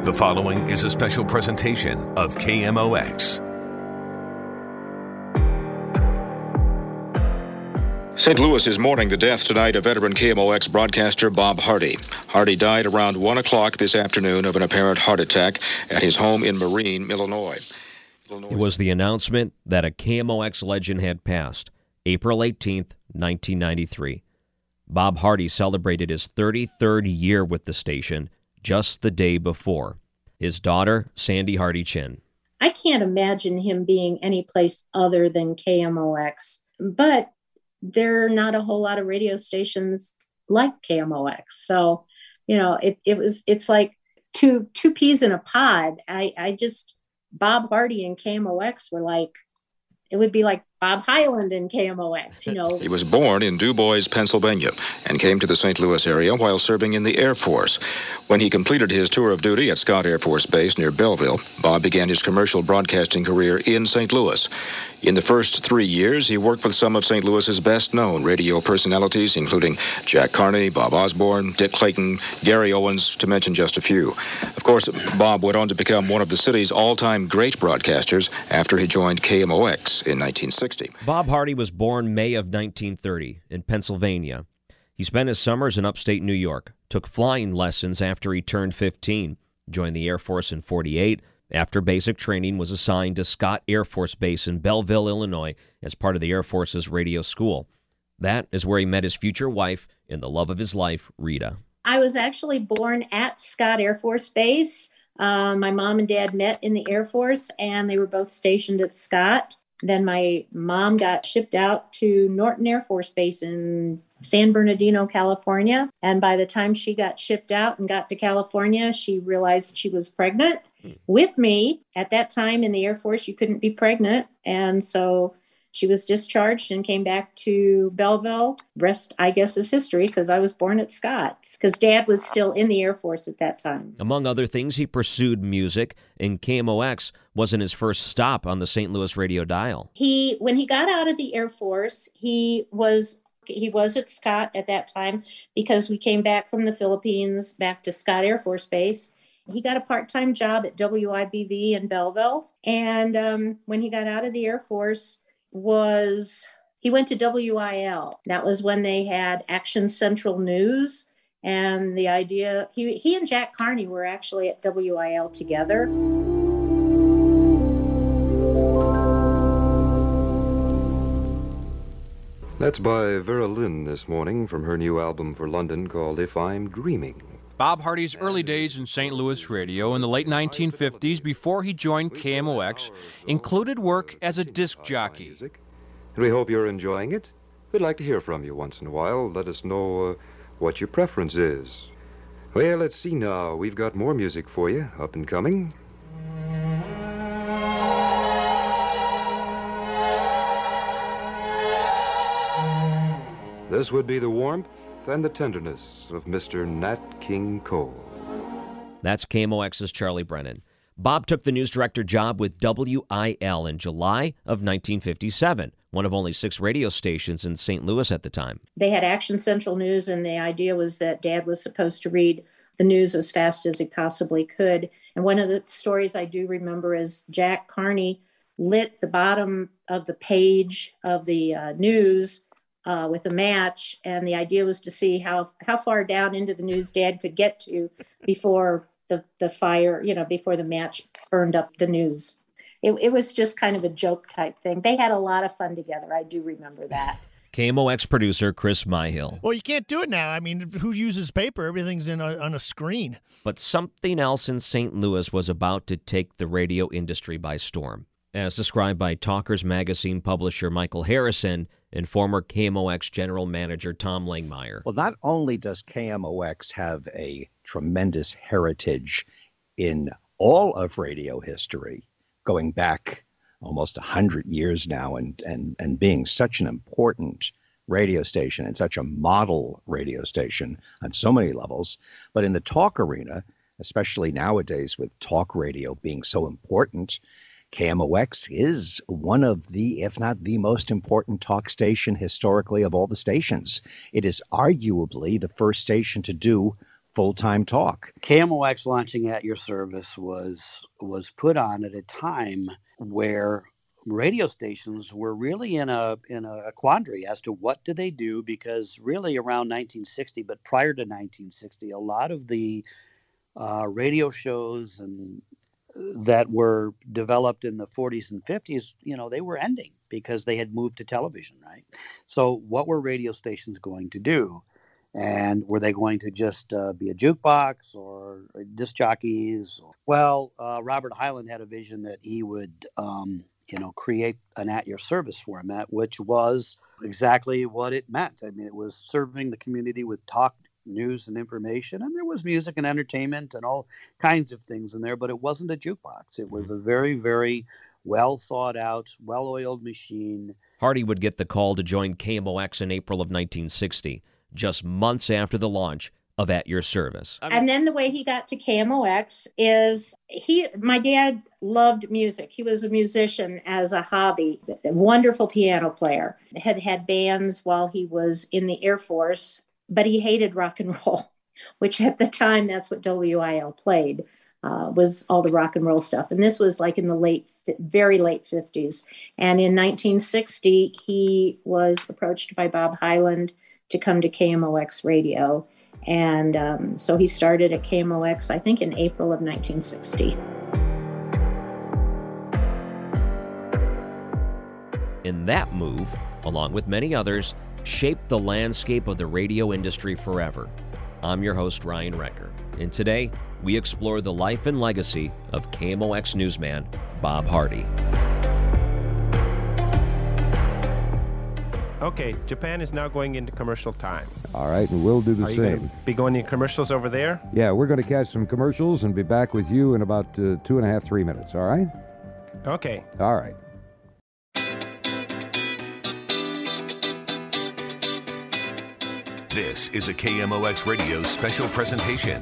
The following is a special presentation of KMOX. St. Louis is mourning the death tonight of veteran KMOX broadcaster Bob Hardy. Hardy died around 1 o'clock this afternoon of an apparent heart attack at his home in Marine, Illinois. It was the announcement that a KMOX legend had passed, April 18th, 1993. Bob Hardy celebrated his 33rd year with the station just the day before. His daughter, Sandy Hardy Chin. I can't imagine him being any place other than KMOX, but there are not a whole lot of radio stations like KMOX. So, it's like two peas in a pod. Bob Hardy and KMOX were like, it would be like Bob Hyland and KMOX, He was born in Du Bois, Pennsylvania, and came to the St. Louis area while serving in the Air Force. When he completed his tour of duty at Scott Air Force Base near Belleville, Bob began his commercial broadcasting career in St. Louis. In the first 3 years, he worked with some of St. Louis's best-known radio personalities, including Jack Carney, Bob Osborne, Dick Clayton, Gary Owens, to mention just a few. Of course, Bob went on to become one of the city's all-time great broadcasters after he joined KMOX in 1960. Bob Hardy was born May of 1930 in Pennsylvania. He spent his summers in upstate New York, took flying lessons after he turned 15, joined the Air Force in 48. After basic training, was assigned to Scott Air Force Base in Belleville, Illinois, as part of the Air Force's radio school. That is where he met his future wife and the love of his life, Rita. I was actually born at Scott Air Force Base. My mom and dad met in the Air Force, and they were both stationed at Scott. Then my mom got shipped out to Norton Air Force Base in San Bernardino, California. And by the time she got shipped out and got to California, she realized she was pregnant with me. At that time in the Air Force, you couldn't be pregnant. And so she was discharged and came back to Belleville. Rest, I guess, is history because I was born at Scott's because Dad was still in the Air Force at that time. Among other things, he pursued music, and KMOX wasn't his first stop on the St. Louis radio dial. When he got out of the Air Force, he was at Scott at that time because we came back from the Philippines back to Scott Air Force Base. He got a part-time job at WIBV in Belleville. And when he got out of the Air Force, he went to WIL. That was when they had Action Central News. And the idea, he and Jack Carney were actually at WIL together. That's by Vera Lynn this morning from her new album for London called If I'm Dreaming. Bob Hardy's early days in St. Louis radio in the late 1950s before he joined KMOX included work as a disc jockey. And we hope you're enjoying it. We'd like to hear from you once in a while. Let us know what your preference is. Well, let's see now. We've got more music for you up and coming. This would be the warmth and the tenderness of Mr. Nat King Cole. That's KMOX's Charlie Brennan. Bob took the news director job with WIL in July of 1957, one of only 6 radio stations in St. Louis at the time. They had Action Central News, and the idea was that Dad was supposed to read the news as fast as he possibly could. And one of the stories I do remember is Jack Carney lit the bottom of the page of the news with a match, and the idea was to see how far down into the news Dad could get to before the fire, before the match burned up the news. It was just kind of a joke type thing. They had a lot of fun together. I do remember that. KMOX producer Chris Myhill. Well, you can't do it now. I mean, who uses paper? Everything's on a screen. But something else in St. Louis was about to take the radio industry by storm. As described by Talkers Magazine publisher Michael Harrison and former KMOX general manager Tom Langmeyer. Well, not only does KMOX have a tremendous heritage in all of radio history, going back almost 100 years now and being such an important radio station and such a model radio station on so many levels, but in the talk arena, especially nowadays with talk radio being so important, KMOX is one of the, if not the most important talk station historically of all the stations. It is arguably the first station to do full-time talk. KMOX launching At Your Service was put on at a time where radio stations were really in a quandary as to what do they do, because really around 1960, but prior to 1960, a lot of the radio shows and that were developed in the 40s and 50s, they were ending because they had moved to television, right? So what were radio stations going to do? And were they going to just be a jukebox or disc jockeys? Well, Robert Hyland had a vision that he would, create an At Your Service format, which was exactly what it meant. I mean, it was serving the community with talk, news, and information, and there was music and entertainment and all kinds of things in there, but it wasn't a jukebox. It was a very, very well thought out, well-oiled machine. Hardy would get the call to join KMOX in April of 1960, just months after the launch of At Your Service. And then the way he got to KMOX is my dad loved music. He was a musician as a hobby, a wonderful piano player, had bands while he was in the Air Force, but he hated rock and roll, which at the time, that's what WIL played, was all the rock and roll stuff. And this was like in the very late 50s. And in 1960, he was approached by Bob Hyland to come to KMOX radio. And so he started at KMOX, I think, in April of 1960. And that move, along with many others, shaped the landscape of the radio industry forever. I'm your host, Ryan Recker, and today we explore the life and legacy of KMOX newsman Bob Hardy. Okay, Japan is now going into commercial time. All right, and we'll do the Are you same. going to be going to commercials over there? Yeah, we're going to catch some commercials and be back with you in about 2.5, 3 minutes, all right? Okay. All right. This is a KMOX Radio special presentation.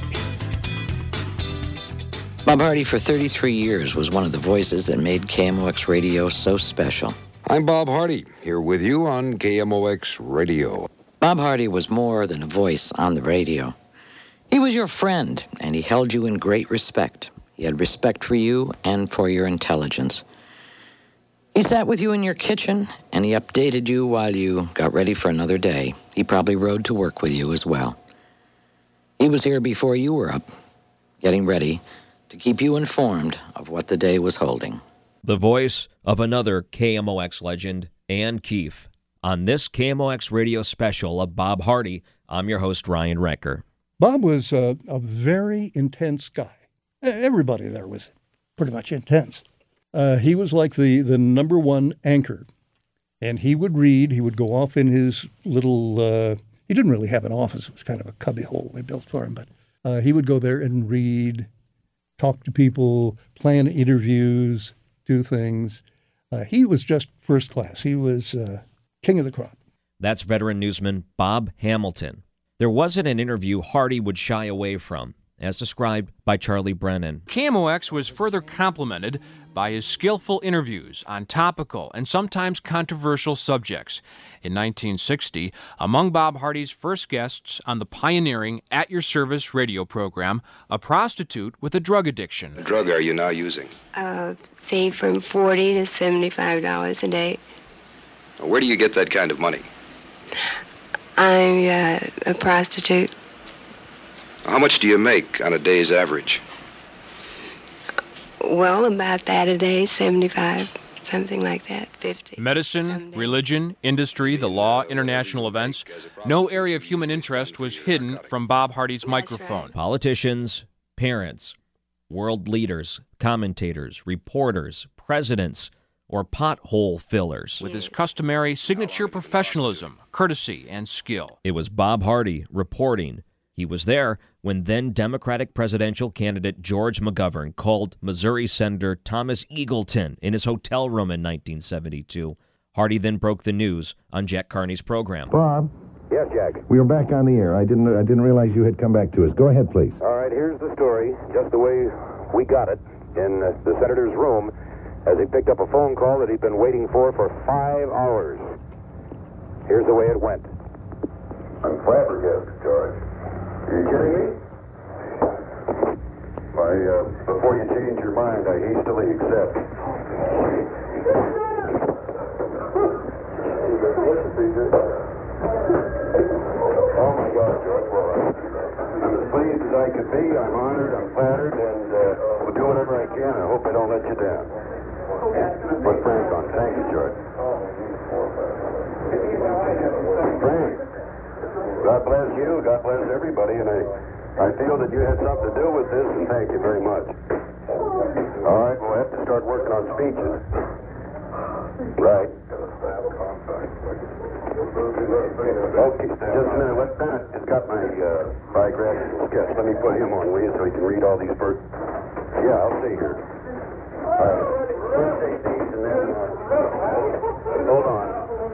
Bob Hardy, for 33 years, was one of the voices that made KMOX Radio so special. I'm Bob Hardy, here with you on KMOX Radio. Bob Hardy was more than a voice on the radio. He was your friend, and he held you in great respect. He had respect for you and for your intelligence. He sat with you in your kitchen, and he updated you while you got ready for another day. He probably rode to work with you as well. He was here before you were up, getting ready to keep you informed of what the day was holding. The voice of another KMOX legend, Ann Keefe. On this KMOX radio special of Bob Hardy, I'm your host, Ryan Recker. Bob was a very intense guy. Everybody there was pretty much intense. He was like the number one anchor. And he would read. He would go off in his little, he didn't really have an office. It was kind of a cubbyhole we built for him. But he would go there and read, talk to people, plan interviews, do things. He was just first class. He was king of the crop. That's veteran newsman Bob Hamilton. There wasn't an interview Hardy would shy away from, as described by Charlie Brennan. KMOX was further complemented by his skillful interviews on topical and sometimes controversial subjects. In 1960, among Bob Hardy's first guests on the pioneering At Your Service radio program, a prostitute with a drug addiction. What drug are you now using? Say from $40 to $75 a day. Where do you get that kind of money? I'm a prostitute. How much do you make on a day's average? Well, about that a day, 75, something like that, 50. Medicine, religion, industry, the law, international events. No area of human interest was hidden from Bob Hardy's microphone. Politicians, parents, world leaders, commentators, reporters, presidents, or pothole fillers. With his customary signature professionalism, courtesy, and skill. It was Bob Hardy reporting. He was there when then Democratic presidential candidate George McGovern called Missouri Senator Thomas Eagleton in his hotel room in 1972. Hardy then broke the news on Jack Carney's program. Bob? Yes, Jack. We are back on the air. I didn't realize you had come back to us. Go ahead, please. All right, here's the story, just the way we got it, in the senator's room, as he picked up a phone call that he'd been waiting for 5 hours. Here's the way it went. I'm flabbergasted, George. Are you kidding me? Why, before you change your mind, I hastily accept. Oh my God, George, well, I'm as pleased as I could be. I'm honored, I'm flattered, and will do whatever I can. I hope I don't let you down. Put Frank on. Thank you, George. Frank, God bless you, God bless everybody, and I feel that you had something to do with this, and thank you very much. All right, we'll have to start working on speeches. Right. Okay, just a minute. Let Bennett has got my biographical sketch. Let me put him on, will you, so he can read all these birds. Yeah, I'll stay here. Let's take these and then... hold on.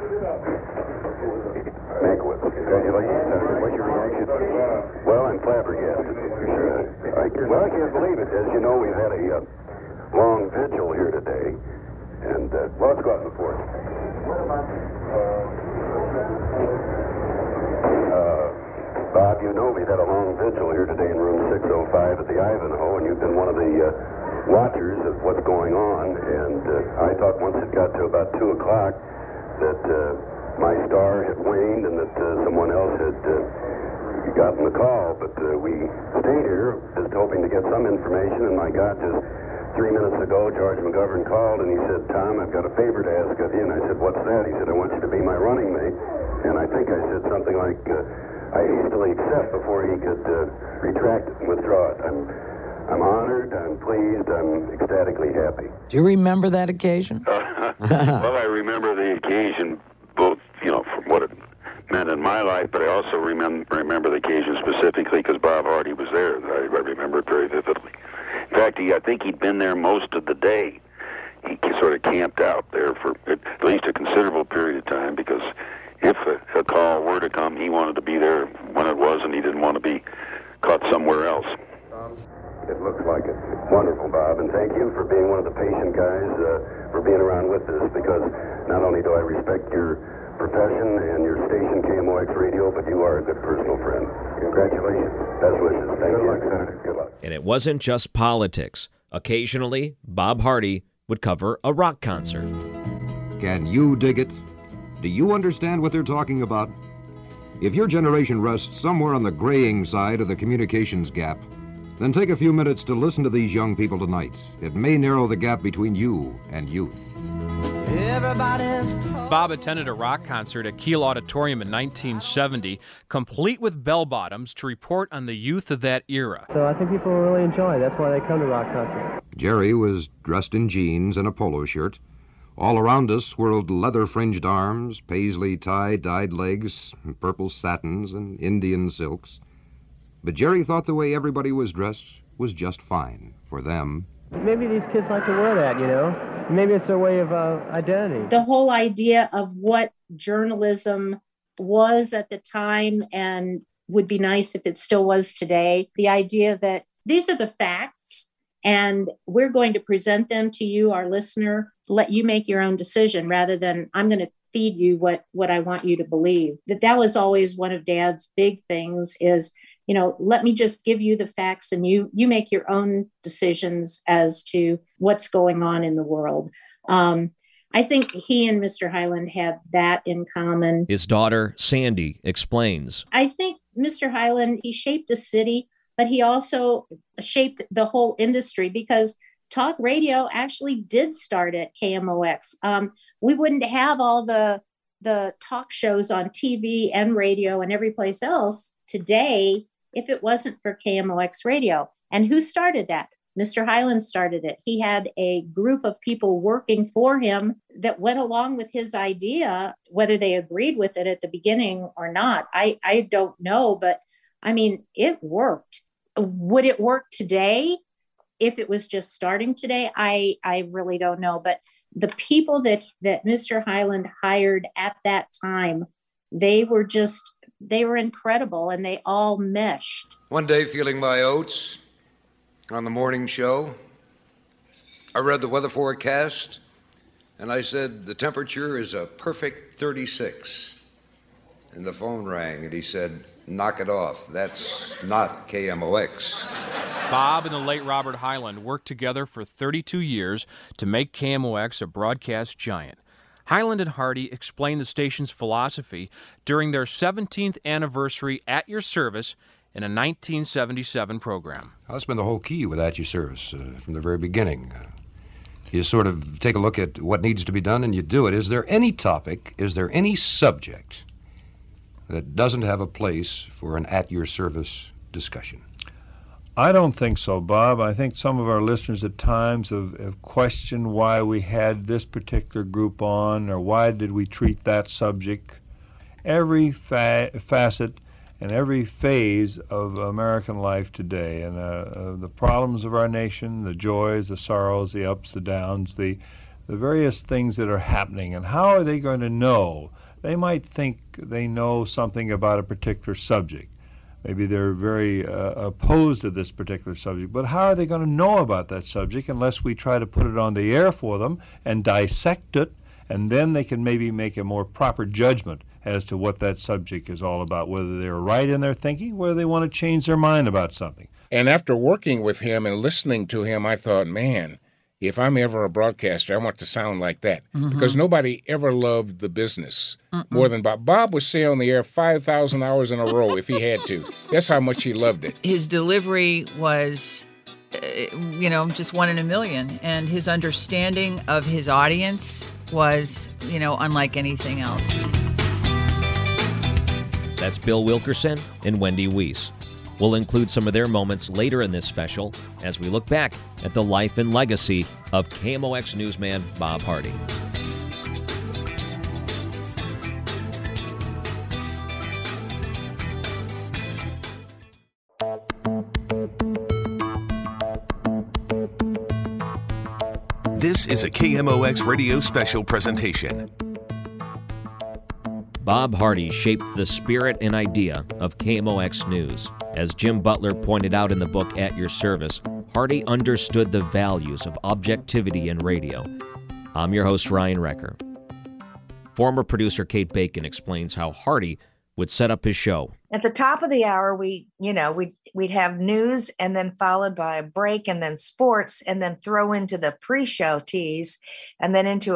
Mankiewicz, congratulations. What's your reaction? Well, I'm flabbergasted. I can't believe it. As you know, we've had a long vigil here today. And, well, let's go out in the porch. Bob, you know we've had a long vigil here today in room 605 at the Ivanhoe, and you've been one of the watchers of what's going on. And I thought once it got to about 2 o'clock that my star had waned and that someone else had gotten the call. But we stayed here just hoping to get some information, and my God, just 3 minutes ago, George McGovern called, and he said, Tom, I've got a favor to ask of you. And I said, what's that? He said, I want you to be my running mate. And I think I said something like, I hastily accept before he could retract it and withdraw it. I'm honored, I'm pleased, I'm ecstatically happy. Do you remember that occasion? Well, I remember the occasion, both, from what it meant in my life, but I also remember the occasion specifically because Bob Hardy was there. I remember it very vividly. In fact, I think he'd been there most of the day. He sort of camped out there for at least a considerable period of time because if a call were to come, he wanted to be there when it was, and he didn't want to be caught somewhere else. It looks like it. Wonderful, Bob, and thank you for being one of the patient guys, for being around with us, because not only do I respect your profession and your station, KMOX Radio, but you are a good personal friend. Congratulations. Best wishes. Thank you. Good luck, Senator. Good luck. And it wasn't just politics. Occasionally, Bob Hardy would cover a rock concert. Can you dig it? Do you understand what they're talking about? If your generation rests somewhere on the graying side of the communications gap, then take a few minutes to listen to these young people tonight. It may narrow the gap between you and youth. Bob attended a rock concert at Kiel Auditorium in 1970, complete with bell-bottoms, to report on the youth of that era. So I think people will really enjoy it. That's why they come to rock concerts. Jerry was dressed in jeans and a polo shirt. All around us swirled leather-fringed arms, paisley tie-dyed legs, purple satins, and Indian silks. But Jerry thought the way everybody was dressed was just fine for them. Maybe these kids like to wear that, Maybe it's their way of identity. The whole idea of what journalism was at the time and would be nice if it still was today. The idea that these are the facts and we're going to present them to you, our listener, let you make your own decision rather than I'm going to feed you what I want you to believe. That was always one of Dad's big things is, let me just give you the facts and you make your own decisions as to what's going on in the world. I think he and Mr. Hyland had that in common. His daughter, Sandy, explains. I think Mr. Hyland, he shaped a city, but he also shaped the whole industry because talk radio actually did start at KMOX. We wouldn't have all the talk shows on TV and radio and every place else today if it wasn't for KMOX radio. And who started that? Mr. Hyland started it. He had a group of people working for him that went along with his idea, whether they agreed with it at the beginning or not. I don't know, but it worked. Would it work today if it was just starting today? I really don't know. But the people that Mr. Hyland hired at that time, they were incredible and they all meshed. One day, feeling my oats on the morning show, I read the weather forecast and I said, the temperature is a perfect 36. and the phone rang, and he said, "Knock it off. That's not KMOX." Bob and the late Robert Hyland worked together for 32 years to make KMOX a broadcast giant. Hyland and Hardy explained the station's philosophy during their 17th anniversary At Your Service in a 1977 program. That's been the whole key with At Your Service from the very beginning. You sort of take a look at what needs to be done and you do it. Is there any topic, is there any subject that doesn't have a place for an At Your Service discussion? I don't think so, Bob. I think some of our listeners at times have questioned why we had this particular group on or why did we treat that subject. Every facet and every phase of American life today and the problems of our nation, the joys, the sorrows, the ups, the downs, the various things that are happening, and how are they going to know? They might think they know something about a particular subject. Maybe they're very opposed to this particular subject, but how are they going to know about that subject unless we try to put it on the air for them and dissect it, and then they can maybe make a more proper judgment as to what that subject is all about, whether they're right in their thinking, whether they want to change their mind about something. And after working with him and listening to him, I thought, man, if I'm ever a broadcaster, I want to sound like that. Because nobody ever loved the business more than Bob. Bob would stay on the air 5,000 hours in a row if he had to. That's how much he loved it. His delivery was, just one in a million. And his understanding of his audience was, unlike anything else. That's Bill Wilkerson and Wendy Weiss. We'll include some of their moments later in this special as we look back at the life and legacy of KMOX newsman Bob Hardy. This is a KMOX radio special presentation. Bob Hardy shaped the spirit and idea of KMOX News. As Jim Butler pointed out in the book At Your Service, Hardy understood the values of objectivity in radio. I'm your host, Ryan Recker. Former producer Kate Bacon explains how Hardy would set up his show. At the top of the hour, we'd have news and then followed by a break and then sports and then throw into the pre-show tease and then into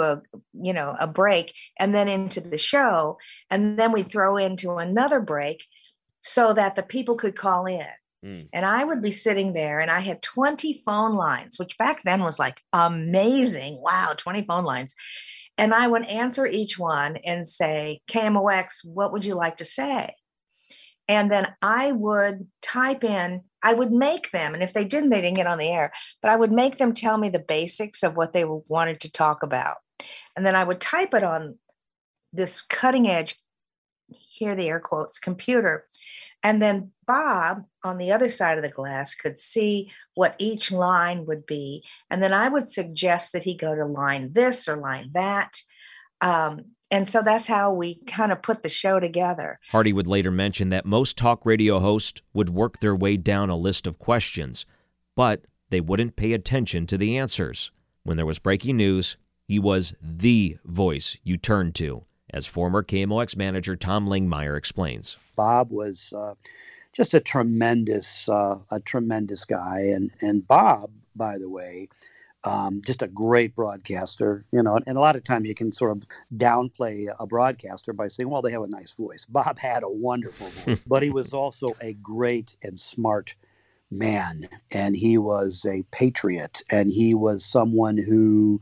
a break and then into the show. And then we'd throw into another break so that the people could call in. And I would be sitting there and I had 20 phone lines, which back then was like amazing. Wow, 20 phone lines. And I would answer each one and say, KMOX, what would you like to say? And then I would type in, I would make them, and if they didn't get on the air, but I would make them tell me the basics of what they wanted to talk about. And then I would type it on this cutting edge, hear the air quotes, computer. And then Bob on the other side of the glass could see what each line would be. And then I would suggest that he go to line this or line that. And so that's how we kind of put the show together. Hardy would later mention that most talk radio hosts would work their way down a list of questions, but they wouldn't pay attention to the answers. When there was breaking news, he was the voice you turned to, as former KMOX manager Tom Lingmeyer explains. Bob was just a tremendous guy. And Bob, by the way, just a great broadcaster, and a lot of times you can sort of downplay a broadcaster by saying, well, they have a nice voice. Bob had a wonderful voice, but he was also a great and smart man, and he was a patriot, and he was someone who,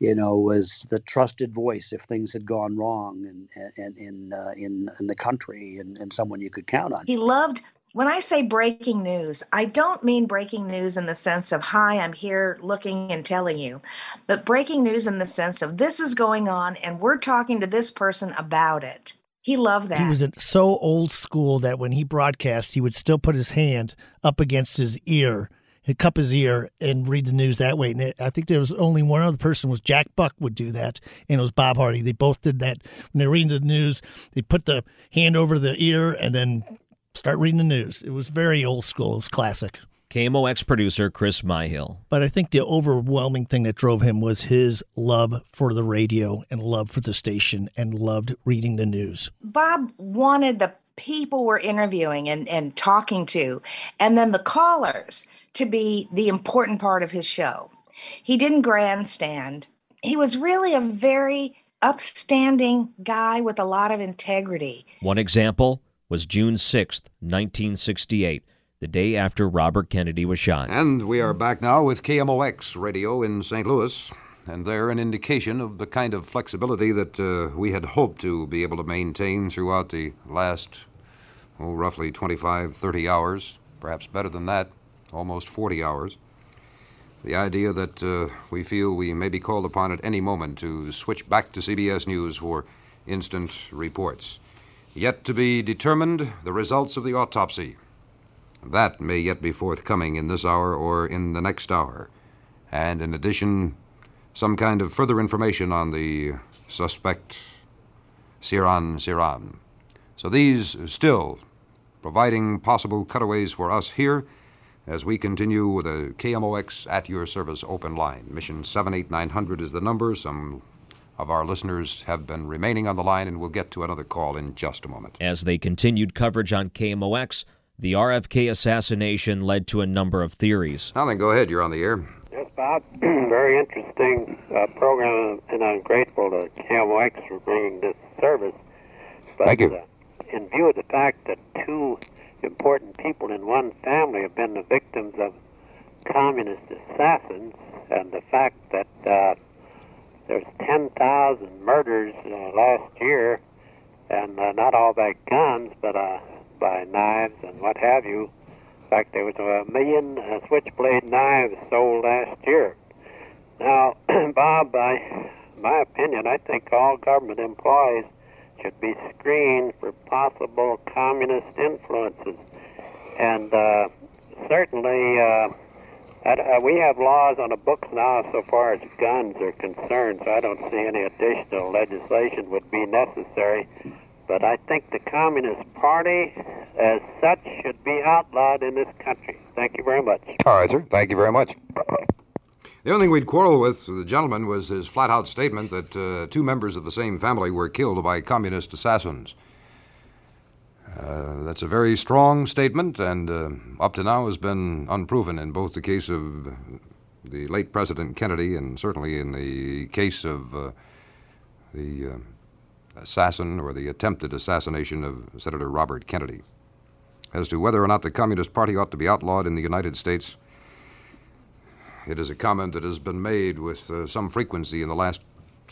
was the trusted voice if things had gone wrong in the country, and someone you could count on. He loved. When I say breaking news, I don't mean breaking news in the sense of, hi, I'm here looking and telling you, but breaking news in the sense of this is going on and we're talking to this person about it. He loved that. He was so old school that when he broadcast, he would still put his hand up against his ear, he'd cup his ear and read the news that way. And I think there was only one other person, was Jack Buck would do that, and it was Bob Hardy. They both did that. When they were reading the news, they put the hand over the ear and then start reading the news. It was very old school. It was classic. KMOX producer Chris Myhill. But I think the overwhelming thing that drove him was his love for the radio and love for the station and loved reading the news. Bob wanted the people we're interviewing and talking to, and then the callers to be the important part of his show. He didn't grandstand. He was really a very upstanding guy with a lot of integrity. One example was June 6th, 1968, the day after Robert Kennedy was shot. And we are back now with KMOX Radio in St. Louis, and they're an indication of the kind of flexibility that we had hoped to be able to maintain throughout the last, roughly 25, 30 hours, perhaps better than that, almost 40 hours. The idea that we feel we may be called upon at any moment to switch back to CBS News for instant reports. Yet to be determined, the results of the autopsy. That may yet be forthcoming in this hour or in the next hour. And in addition, some kind of further information on the suspect, Sirhan. So these still providing possible cutaways for us here as we continue with a KMOX at your service open line. Mission 78900 is the number. Some of our listeners have been remaining on the line, and we'll get to another call in just a moment. As they continued coverage on KMOX, the RFK assassination led to a number of theories. Now then, go ahead. You're on the air. Yes, Bob. Very interesting program, and I'm grateful to KMOX for bringing this service. But, thank you. In view of the fact that two important people in one family have been the victims of communist assassins, and the fact that there's 10,000 murders last year, and not all by guns, but by knives and what have you. In fact, there was 1 million switchblade knives sold last year. Now, Bob, my opinion, I think all government employees should be screened for possible communist influences. And certainly, we have laws on the books now so far as guns are concerned, so I don't see any additional legislation would be necessary. But I think the Communist Party, as such, should be outlawed in this country. Thank you very much. All right, sir. Thank you very much. The only thing we'd quarrel with the gentleman was his flat-out statement that two members of the same family were killed by communist assassins. That's a very strong statement, and up to now has been unproven in both the case of the late President Kennedy and certainly in the case of the assassin or the attempted assassination of Senator Robert Kennedy. As to whether or not the Communist Party ought to be outlawed in the United States, it is a comment that has been made with some frequency in the last,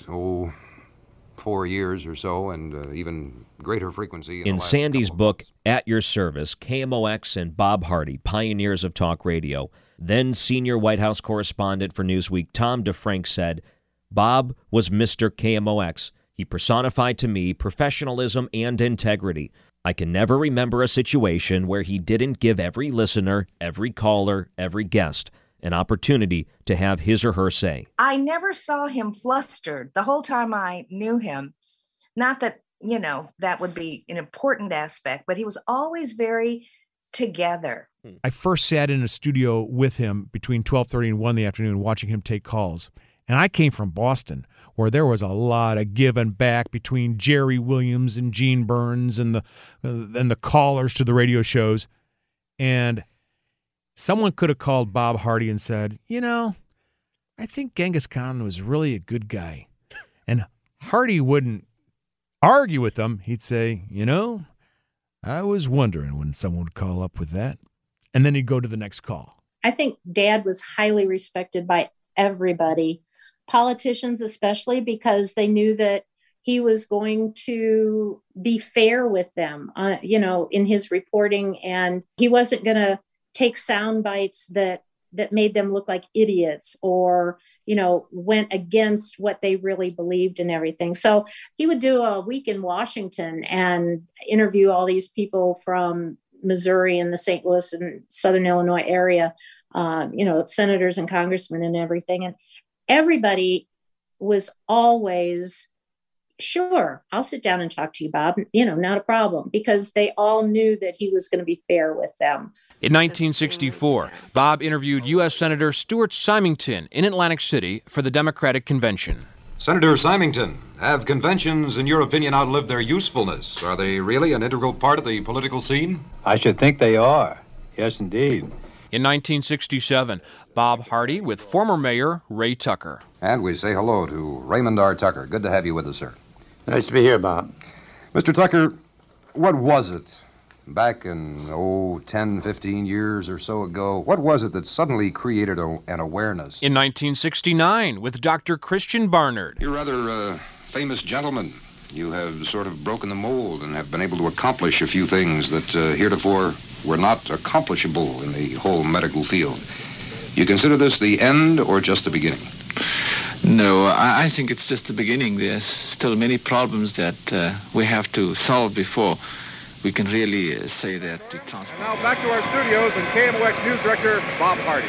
4 years or so, and even greater frequency in Sandy's book, At Your Service, KMOX and Bob Hardy, Pioneers of Talk Radio, then senior White House correspondent for Newsweek, Tom DeFrank, said, Bob was Mr. KMOX. He personified to me professionalism and integrity. I can never remember a situation where he didn't give every listener, every caller, every guest an opportunity to have his or her say. I never saw him flustered the whole time I knew him. Not that, that would be an important aspect, but he was always very together. I first sat in a studio with him between 12:30 and 1 in the afternoon watching him take calls. And I came from Boston, where there was a lot of give and back between Jerry Williams and Gene Burns and the callers to the radio shows. And someone could have called Bob Hardy and said, I think Genghis Khan was really a good guy. And Hardy wouldn't argue with them. He'd say, I was wondering when someone would call up with that. And then he'd go to the next call. I think Dad was highly respected by everybody, politicians especially, because they knew that he was going to be fair with them, in his reporting. And he wasn't going to take sound bites that made them look like idiots or, went against what they really believed and everything. So he would do a week in Washington and interview all these people from Missouri and the St. Louis and Southern Illinois area, senators and congressmen and everything. And everybody was always sure, I'll sit down and talk to you, Bob. Not a problem, because they all knew that he was going to be fair with them. In 1964, Bob interviewed U.S. Senator Stuart Symington in Atlantic City for the Democratic Convention. Senator Symington, have conventions, in your opinion, outlived their usefulness? Are they really an integral part of the political scene? I should think they are. Yes, indeed. In 1967, Bob Hardy with former Mayor Ray Tucker. And we say hello to Raymond R. Tucker. Good to have you with us, sir. Nice to be here, Bob. Mr. Tucker, what was it back in, 10, 15 years or so ago? What was it that suddenly created an awareness? In 1969, with Dr. Christian Barnard. You're rather a famous gentleman. You have sort of broken the mold and have been able to accomplish a few things that heretofore were not accomplishable in the whole medical field. You consider this the end or just the beginning? No, I think it's just the beginning. There's still many problems that we have to solve before we can really say that the transplant. Now back to our studios and KMOX News Director Bob Hardy.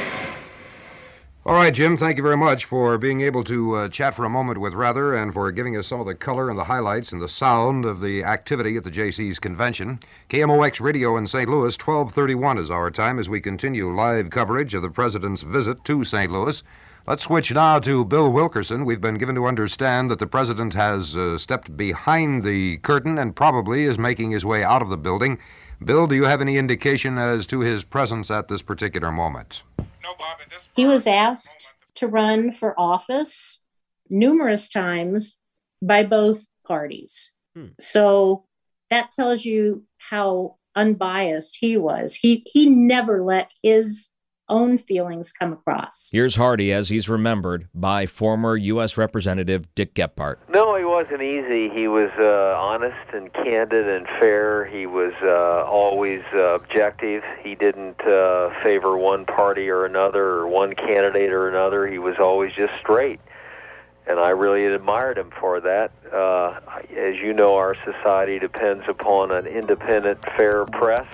All right, Jim, thank you very much for being able to chat for a moment with Rather and for giving us some of the color and the highlights and the sound of the activity at the JC's convention. KMOX Radio in St. Louis, 12:31 is our time as we continue live coverage of the President's visit to St. Louis. Let's switch now to Bill Wilkerson. We've been given to understand that the President has stepped behind the curtain and probably is making his way out of the building. Bill, do you have any indication as to his presence at this particular moment? He was asked to run for office numerous times by both parties. So that tells you how unbiased he was. He never let his own feelings come across. Here's Hardy as he's remembered by former U.S. Representative Dick Gephardt. No, he wasn't easy. He was honest and candid and fair. He was always objective. He didn't favor one party or another or one candidate or another. He was always just straight. And I really admired him for that. As you know, our society depends upon an independent, fair press.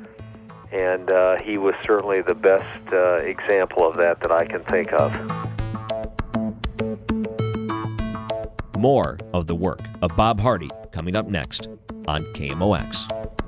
And he was certainly the best example of that I can think of. More of the work of Bob Hardy coming up next on KMOX.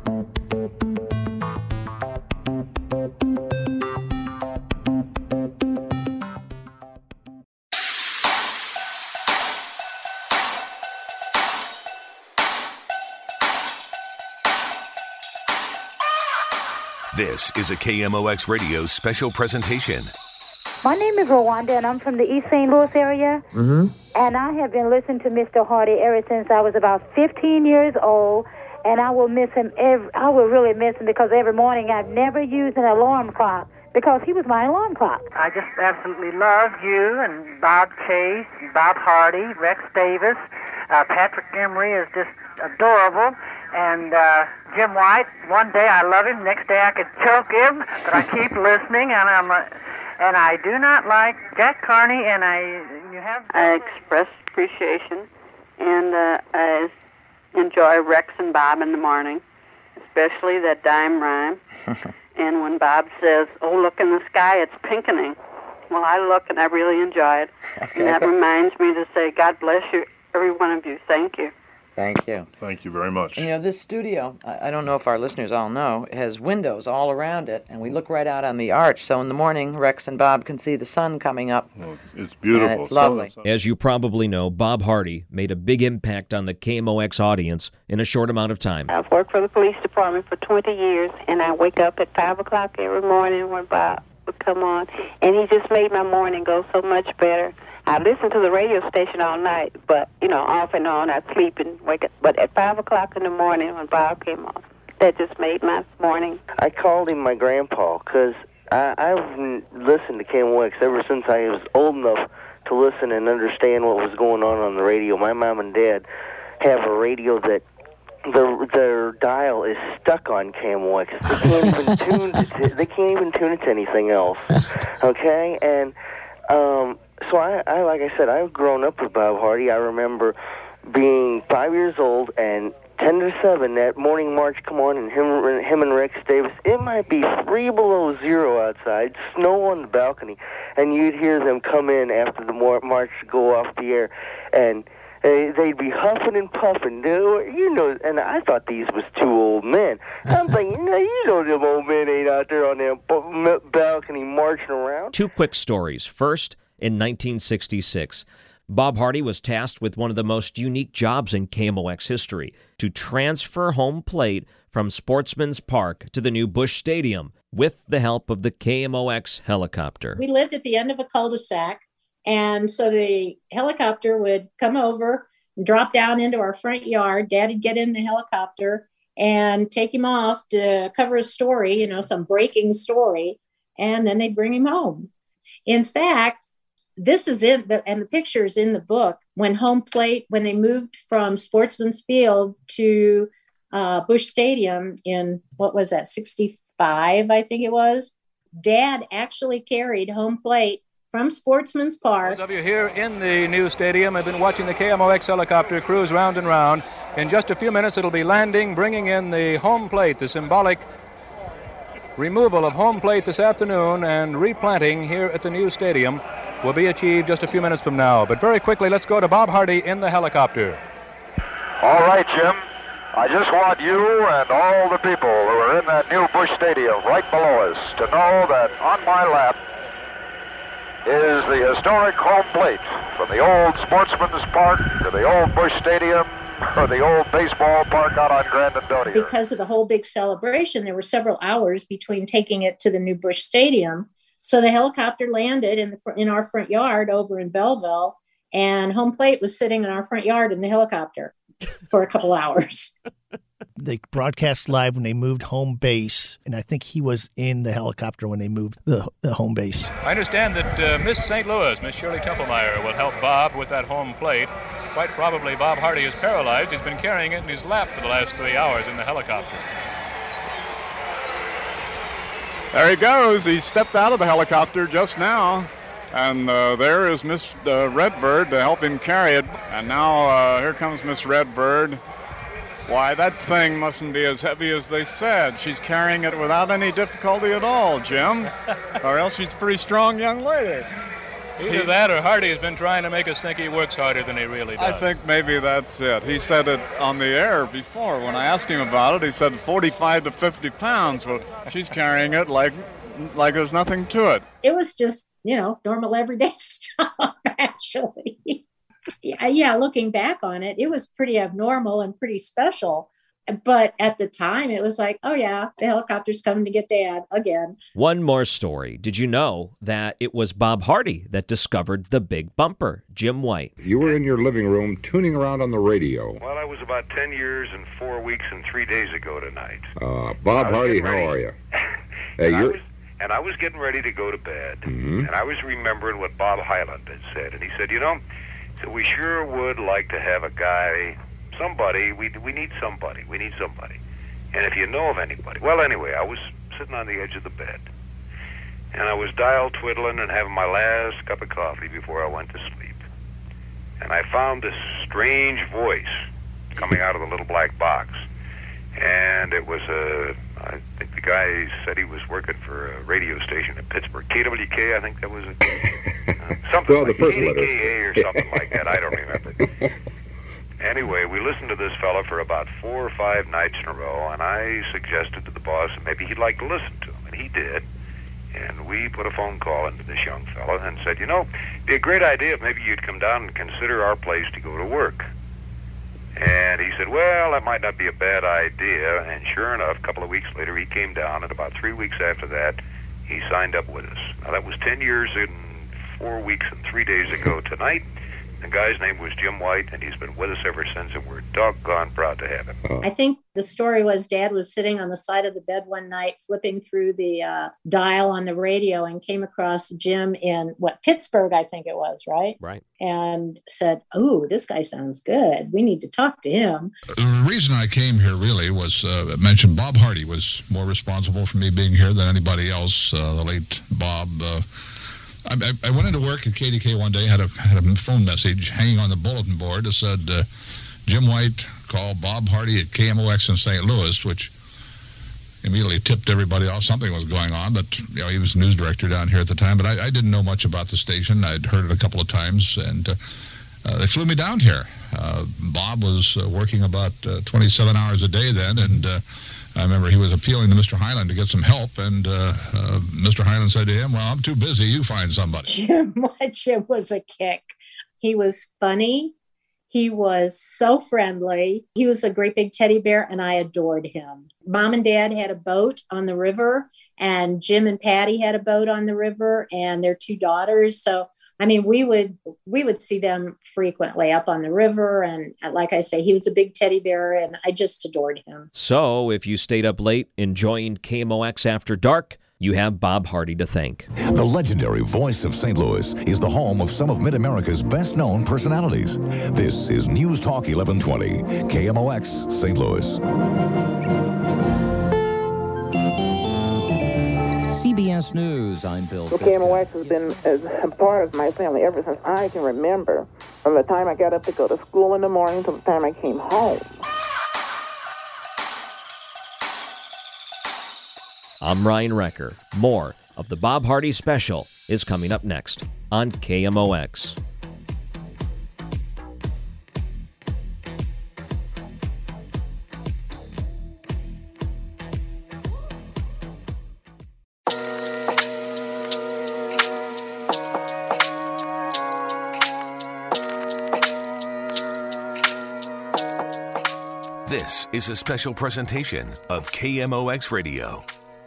This is a KMOX Radio special presentation. My name is Rwanda, and I'm from the East St. Louis area. Mm-hmm. And I have been listening to Mr. Hardy ever since I was about 15 years old, and I will miss him. I will really miss him because every morning I've never used an alarm clock because he was my alarm clock. I just absolutely love you and Bob Chase, and Bob Hardy, Rex Davis. Patrick Emery is just adorable. And Jim White, one day I love him, next day I could choke him, but I keep listening, and I do not like Jack Carney, and I express appreciation, and I enjoy Rex and Bob in the morning, especially that dime rhyme. And when Bob says, "Oh, look in the sky, it's pinkening," well, I look and I really enjoy it, and that reminds me to say, "God bless you, every one of you. Thank you." Thank you. Thank you very much. And, this studio, I don't know if our listeners all know, has windows all around it, and we look right out on the arch. So in the morning, Rex and Bob can see the sun coming up. Well, it's beautiful. And it's lovely. As you probably know, Bob Hardy made a big impact on the KMOX audience in a short amount of time. I've worked for the police department for 20 years, and I wake up at 5 o'clock every morning when Bob would come on, and he just made my morning go so much better. I listened to the radio station all night, but, off and on, I'd sleep and wake up. But at 5 o'clock in the morning when Bob came on, that just made my morning. I called him my grandpa because I've listened to KMOX ever since I was old enough to listen and understand what was going on the radio. My mom and dad have a radio that their dial is stuck on KMOX. They can't even tune it to anything else. Okay? And so I like I said, I've grown up with Bob Hardy. I remember being 5 years old and 10 to 7, that morning march come on, and him and Rex Davis. It might be 3 below zero outside, snow on the balcony, and you'd hear them come in after the march go off the air, and they'd be huffing and puffing, and I thought these was two old men. I'm thinking, them old men ain't out there on their balcony marching around. Two quick stories. First, in 1966, Bob Hardy was tasked with one of the most unique jobs in KMOX history, to transfer home plate from Sportsman's Park to the new Busch Stadium with the help of the KMOX helicopter. We lived at the end of a cul-de-sac, and so the helicopter would come over and drop down into our front yard. Dad would get in the helicopter and take him off to cover a story, some breaking story, and then they'd bring him home. In fact, this is and the picture's in the book, when they moved from Sportsman's Field to Busch Stadium in, 65, I think it was. Dad actually carried home plate from Sportsman's Park. Those of you here in the new stadium have been watching the KMOX helicopter cruise round and round. In just a few minutes, it'll be landing, bringing in the home plate, the symbolic removal of home plate this afternoon, and replanting here at the new stadium will be achieved just a few minutes from now. But very quickly, let's go to Bob Hardy in the helicopter. All right, Jim. I just want you and all the people who are in that new Busch Stadium right below us to know that on my lap is the historic home plate from the old Sportsman's Park to the old Busch Stadium or the old baseball park out on Grand Adonia. Because of the whole big celebration, there were several hours between taking it to the new Busch Stadium. So the helicopter landed in our front yard over in Belleville, and home plate was sitting in our front yard in the helicopter for a couple hours. They broadcast live when they moved home base, and I think he was in the helicopter when they moved the home base. I understand that Miss St. Louis, Miss Shirley Templemeyer, will help Bob with that home plate. Quite probably Bob Hardy is paralyzed. He's been carrying it in his lap for the last 3 hours in the helicopter. There he goes. He stepped out of the helicopter just now. And there is Miss Redbird to help him carry it. And now here comes Miss Redbird. Why, that thing mustn't be as heavy as they said. She's carrying it without any difficulty at all, Jim. Or else she's a pretty strong young lady. Either that or Hardy has been trying to make us think he works harder than he really does. I think maybe that's it. He said it on the air before. When I asked him about it, he said 45 to 50 pounds. Well, she's carrying it like there's nothing to it. It was just, normal everyday stuff, actually. Yeah, looking back on it, it was pretty abnormal and pretty special. But at the time, it was like, oh, yeah, the helicopter's coming to get Dad again. One more story. Did you know that it was Bob Hardy that discovered the big bumper, Jim White? You were in your living room tuning around on the radio. Well, I was about 10 years and 4 weeks and 3 days ago tonight. Bob Hardy, how are you? And I was getting ready to go to bed, and I was remembering what Bob Hyland had said. And he said, so we sure would like to have a guy, somebody, we need somebody. And if you know of anybody. Well, anyway, I was sitting on the edge of the bed, and I was dial twiddling and having my last cup of coffee before I went to sleep. And I found this strange voice coming out of the little black box. And it was I think the guy said he was working for a radio station in Pittsburgh, KWK, I think that was something well, like the first KDKA or something like that. I don't remember. Anyway, we listened to this fella for about 4 or 5 nights in a row, and I suggested to the boss that maybe he'd like to listen to him, and he did. And we put a phone call into this young fella and said, it'd be a great idea if maybe you'd come down and consider our place to go to work. And he said, well, that might not be a bad idea. And sure enough, a couple of weeks later, he came down, and about 3 weeks after that, he signed up with us. Now, that was 10 years and 4 weeks and 3 days ago tonight. The guy's name was Jim White, and he's been with us ever since, and we're doggone proud to have him. I think the story was Dad was sitting on the side of the bed one night, flipping through the dial on the radio, and came across Jim in, Pittsburgh, I think it was, right? Right. And said, oh, this guy sounds good. We need to talk to him. The reason I came here really was, I mentioned Bob Hardy was more responsible for me being here than anybody else, the late Bob. I went into work at KDK one day, had a phone message hanging on the bulletin board that said, Jim White called Bob Hardy at KMOX in St. Louis, which immediately tipped everybody off. Something was going on, but he was news director down here at the time, but I didn't know much about the station. I'd heard it a couple of times, and they flew me down here. Bob was working about 27 hours a day then, and I remember he was appealing to Mr. Hyland to get some help, and Mr. Hyland said to him, well, I'm too busy, you find somebody. Jim was a kick. He was funny. He was so friendly. He was a great big teddy bear, and I adored him. Mom and Dad had a boat on the river, and Jim and Patty had a boat on the river, and their 2 daughters. So, I mean, we would see them frequently up on the river. And like I say, he was a big teddy bear, and I just adored him. So if you stayed up late enjoying KMOX After Dark, you have Bob Hardy to thank. The legendary voice of St. Louis is the home of some of Mid-America's best-known personalities. This is News Talk 1120, KMOX St. Louis. CBS News, I'm Bill. Well, KMOX has been a part of my family ever since I can remember. From the time I got up to go to school in the morning till the time I came home. I'm Ryan Recker. More of the Bob Hardy Special is coming up next on KMOX. This is a special presentation of KMOX Radio.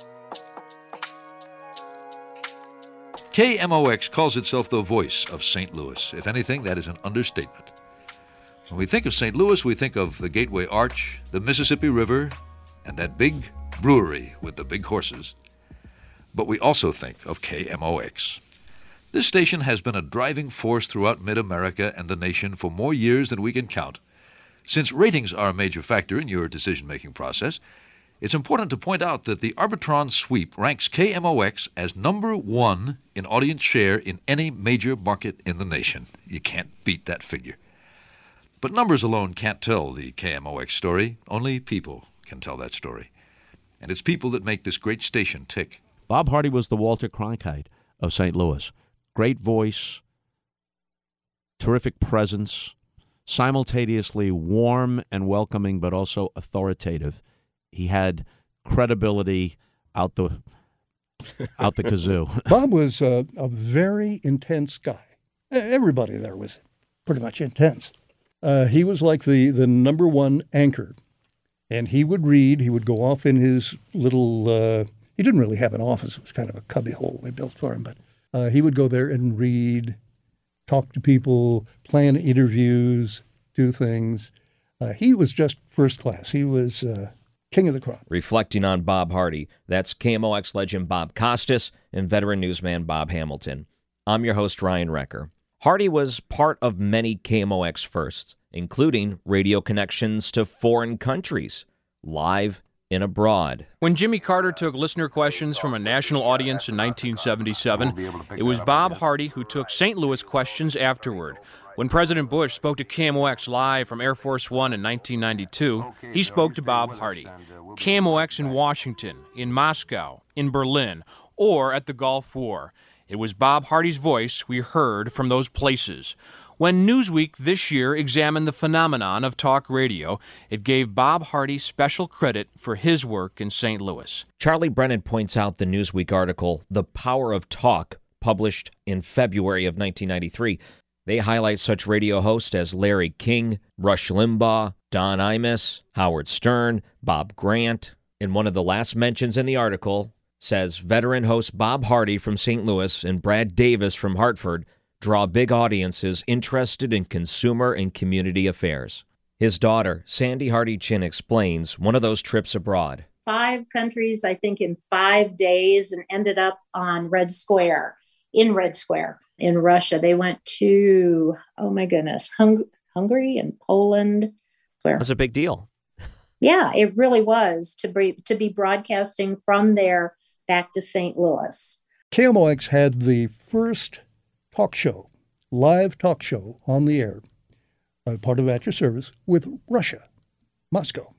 KMOX calls itself the voice of St. Louis. If anything, that is an understatement. When we think of St. Louis, we think of the Gateway Arch, the Mississippi River, and that big brewery with the big horses. But we also think of KMOX. This station has been a driving force throughout Mid-America and the nation for more years than we can count. Since ratings are a major factor in your decision-making process, it's important to point out that the Arbitron sweep ranks KMOX as number 1 in audience share in any major market in the nation. You can't beat that figure. But numbers alone can't tell the KMOX story. Only people can tell that story. And it's people that make this great station tick. Bob Hardy was the Walter Cronkite of St. Louis. Great voice, terrific presence, simultaneously warm and welcoming, but also authoritative. He had credibility out the kazoo. Bob was a very intense guy. Everybody there was pretty much intense. He was like the number 1 anchor. And he would read. He would go off in his little he didn't really have an office. It was kind of a cubbyhole we built for him. But he would go there and read, talk to people, plan interviews, do things. He was just first class. He was king of the crop. Reflecting on Bob Hardy, that's KMOX legend Bob Costas and veteran newsman Bob Hamilton. I'm your host, Ryan Recker. Hardy was part of many KMOX firsts, including radio connections to foreign countries, live and abroad. When Jimmy Carter took listener questions from a national audience in 1977, it was Bob Hardy who took St. Louis questions afterward. When President Bush spoke to KMOX live from Air Force One in 1992, he spoke to Bob Hardy. KMOX in Washington, in Moscow, in Berlin, or at the Gulf War. It was Bob Hardy's voice we heard from those places. When Newsweek this year examined the phenomenon of talk radio, it gave Bob Hardy special credit for his work in St. Louis. Charlie Brennan points out the Newsweek article, The Power of Talk, published in February of 1993. They highlight such radio hosts as Larry King, Rush Limbaugh, Don Imus, Howard Stern, Bob Grant. And one of the last mentions in the article says veteran host Bob Hardy from St. Louis and Brad Davis from Hartford draw big audiences interested in consumer and community affairs. His daughter, Sandy Hardy Chin, explains one of those trips abroad. 5 countries, I think, in 5 days, and ended up on Red Square. In Red Square in Russia. They went to, oh my goodness, Hungary and Poland. That's a big deal. Yeah, it really was to be broadcasting from there back to St. Louis. KMOX had the first talk show, live talk show on the air, part of At Your Service, with Russia, Moscow.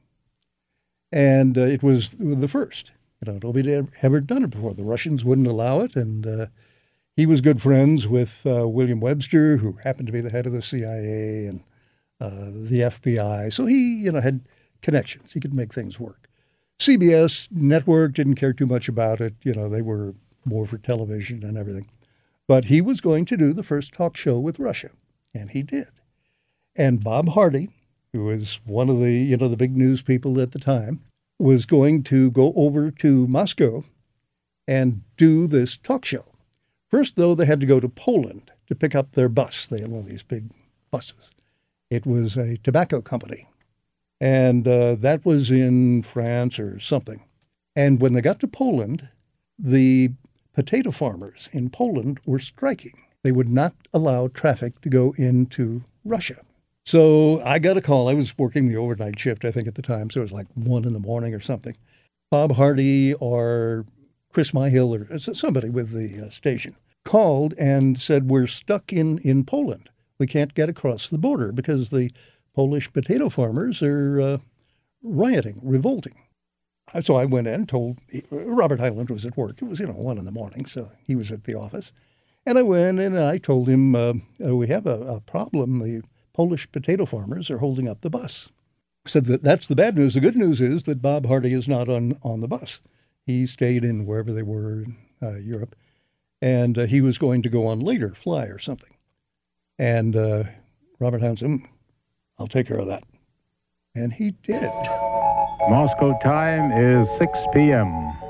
And it was the first. Nobody had ever done it before. The Russians wouldn't allow it, and he was good friends with William Webster, who happened to be the head of the CIA, and the FBI. So he, had connections. He could make things work. CBS network didn't care too much about it. They were more for television and everything. But he was going to do the first talk show with Russia, and he did. And Bob Hardy, who was one of the, the big news people at the time, was going to go over to Moscow and do this talk show. First, though, they had to go to Poland to pick up their bus. They had one of these big buses. It was a tobacco company. And that was in France or something. And when they got to Poland, the potato farmers in Poland were striking. They would not allow traffic to go into Russia. So I got a call. I was working the overnight shift, I think, at the time. So it was like 1 a.m. or something. Bob Hardy or Chris Myhill or somebody with the station called and said, we're stuck in Poland. We can't get across the border because the Polish potato farmers are rioting, revolting. So I went in and told, Robert Hyland was at work. It was, 1 a.m, so he was at the office. And I went and I told him, we have a problem. The Polish potato farmers are holding up the bus. I said that's the bad news. The good news is that Bob Hardy is not on the bus. He stayed in wherever they were in Europe. And he was going to go on later, fly or something. And Robert Hyland said, I'll take care of that. And he did. Moscow time is 6 p.m.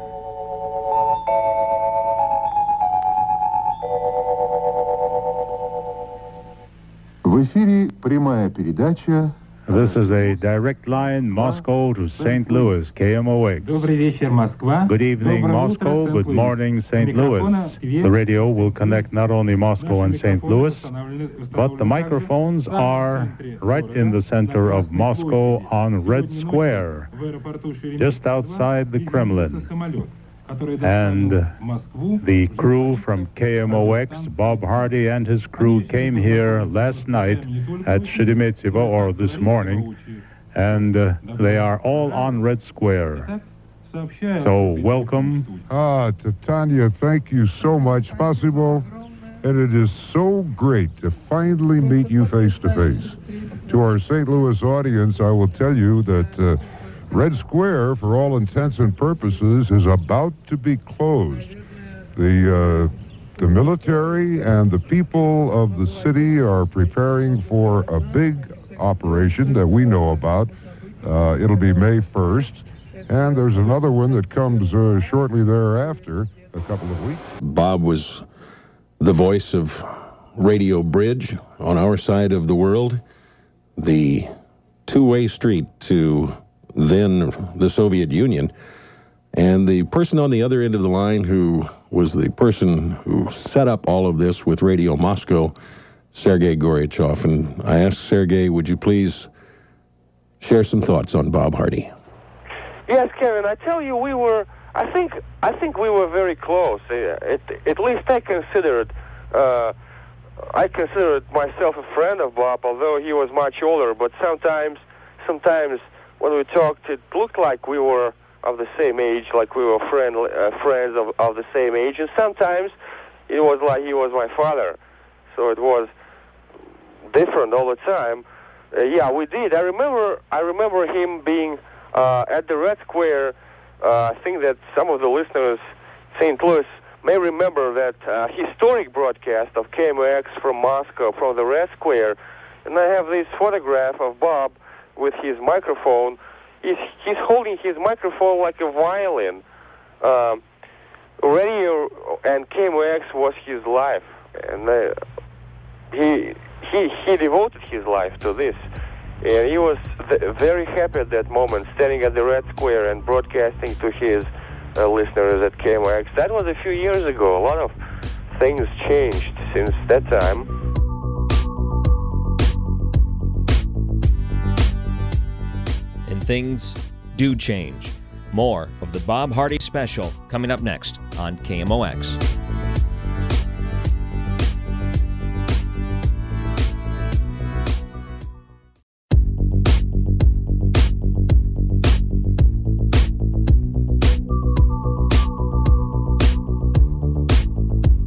В эфире прямая передача. This is a direct line, Moscow to St. Louis, KMOX. Good evening, Moscow. Good morning, St. Louis. The radio will connect not only Moscow and St. Louis, but the microphones are right in the center of Moscow on Red Square, just outside the Kremlin. And the crew from KMOX, Bob Hardy and his crew, came here last night at Sheremetyevo, or this morning, and they are all on Red Square. So welcome. Tanya, thank you so much. Spasibo. And it is so great to finally meet you face to face. To our St. Louis audience, I will tell you that Red Square, for all intents and purposes, is about to be closed. The military and the people of the city are preparing for a big operation that we know about. It'll be May 1st, and there's another one that comes shortly thereafter, a couple of weeks. Bob was the voice of Radio Bridge on our side of the world, the two-way street to then the Soviet Union, and the person on the other end of the line who was the person who set up all of this with Radio Moscow, Sergei Goryachev. And I asked Sergei, would you please share some thoughts on Bob Hardy? Yes, Kevin, I tell you, I think we were very close. At least I considered myself a friend of Bob, although he was much older, but sometimes when we talked, it looked like we were of the same age, like we were friends of the same age, and sometimes it was like he was my father. So it was different all the time. Yeah, we did. I remember him being at the Red Square. I think that some of the listeners, St. Louis, may remember that historic broadcast of KMOX from Moscow, from the Red Square. And I have this photograph of Bob with his microphone. He's holding his microphone like a violin. Radio and KMOX was his life, and he devoted his life to this. And he was very happy at that moment, standing at the Red Square and broadcasting to his listeners at KMOX. That was a few years ago. A lot of things changed since that time. And things do change. More of the Bob Hardy Special coming up next on KMOX.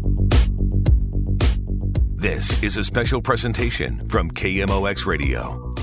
This is a special presentation from KMOX Radio.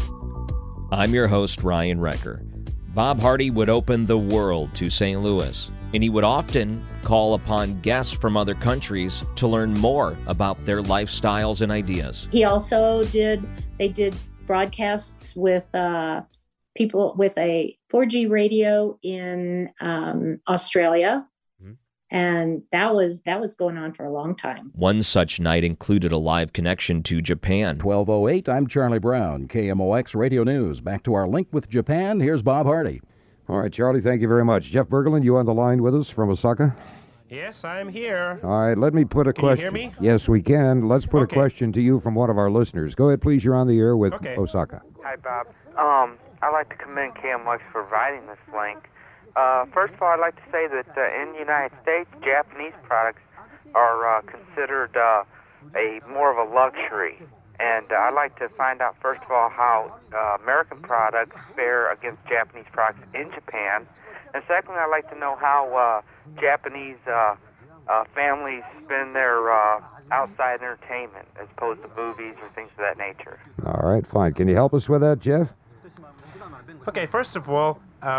I'm your host, Ryan Recker. Bob Hardy would open the world to St. Louis, and he would often call upon guests from other countries to learn more about their lifestyles and ideas. He also did broadcasts with people with a 4G radio in Australia. And that was going on for a long time. One such night included a live connection to Japan. 12:08, I'm Charlie Brown, KMOX Radio News. Back to our link with Japan. Here's Bob Hardy. All right, Charlie, thank you very much. Jeff Berglund, you on the line with us from Osaka? Yes, I'm here. All right, let me put a question. Can you hear me? Yes, we can. Let's put a question to you from one of our listeners. Go ahead, please. You're on the air with Osaka. Hi, Bob. I'd like to commend KMOX for providing this link. First of all, I'd like to say that in the United States, Japanese products are considered more of a luxury. And I'd like to find out, first of all, how American products fare against Japanese products in Japan. And secondly, I'd like to know how Japanese families spend their outside entertainment as opposed to movies or things of that nature. All right, fine. Can you help us with that, Jeff? Okay, first of all,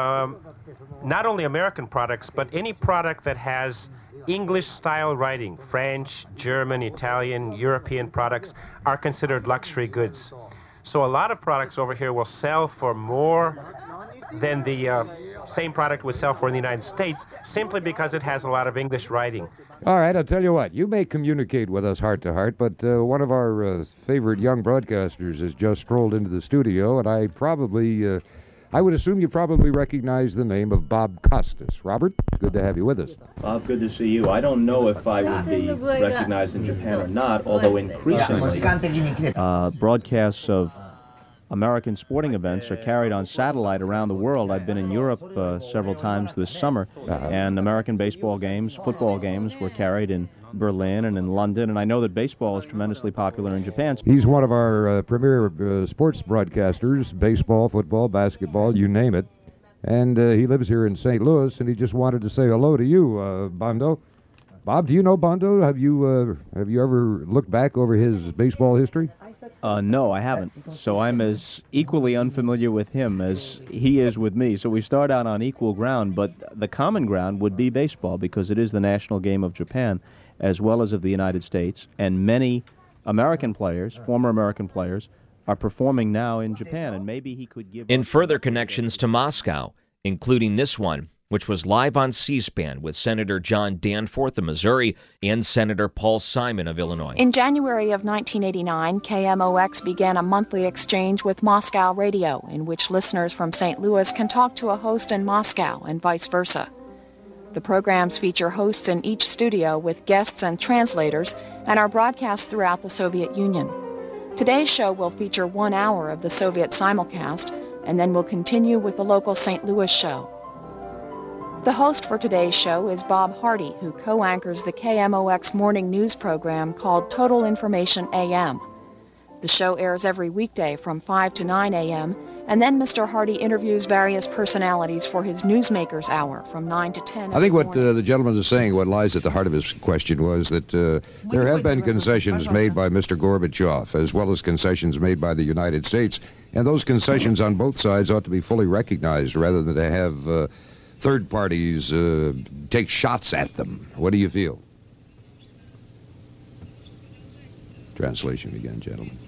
not only American products, but any product that has English-style writing, French, German, Italian, European products are considered luxury goods. So a lot of products over here will sell for more than the same product would sell for in the United States, simply because it has a lot of English writing. All right, I'll tell you what. You may communicate with us heart to heart, but one of our favorite young broadcasters has just strolled into the studio, and I would assume you probably recognize the name of Bob Costas. Robert, good to have you with us. Bob, good to see you. I don't know if I would be recognized in Japan or not, although increasingly broadcasts of American sporting events are carried on satellite around the world. I've been in Europe several times this summer, and American baseball games, football games were carried in Berlin and in London, and I know that baseball is tremendously popular in Japan. He's one of our premier sports broadcasters, baseball, football, basketball, you name it. And he lives here in St. Louis, and he just wanted to say hello to you, Bondo. Bob, do you know Bondo? Have you ever looked back over his baseball history? No, I haven't. So I'm as equally unfamiliar with him as he is with me. So we start out on equal ground, but the common ground would be baseball because it is the national game of Japan as well as of the United States. And many American players, former American players, are performing now in Japan. And maybe he could give... In further connections to Moscow, including this one, which was live on C-SPAN with Senator John Danforth of Missouri and Senator Paul Simon of Illinois. In January of 1989, KMOX began a monthly exchange with Moscow Radio, in which listeners from St. Louis can talk to a host in Moscow and vice versa. The programs feature hosts in each studio with guests and translators and are broadcast throughout the Soviet Union. Today's show will feature 1 hour of the Soviet simulcast and then will continue with the local St. Louis show. The host for today's show is Bob Hardy, who co-anchors the KMOX morning news program called Total Information AM. The show airs every weekday from 5 to 9 a.m., and then Mr. Hardy interviews various personalities for his Newsmakers Hour from 9 to 10. I think what the gentleman is saying, what lies at the heart of his question, was that there have been concessions made by Mr. Gorbachev, as well as concessions made by the United States, and those concessions on both sides ought to be fully recognized rather than to have third parties take shots at them. What do you feel? Translation again, gentlemen.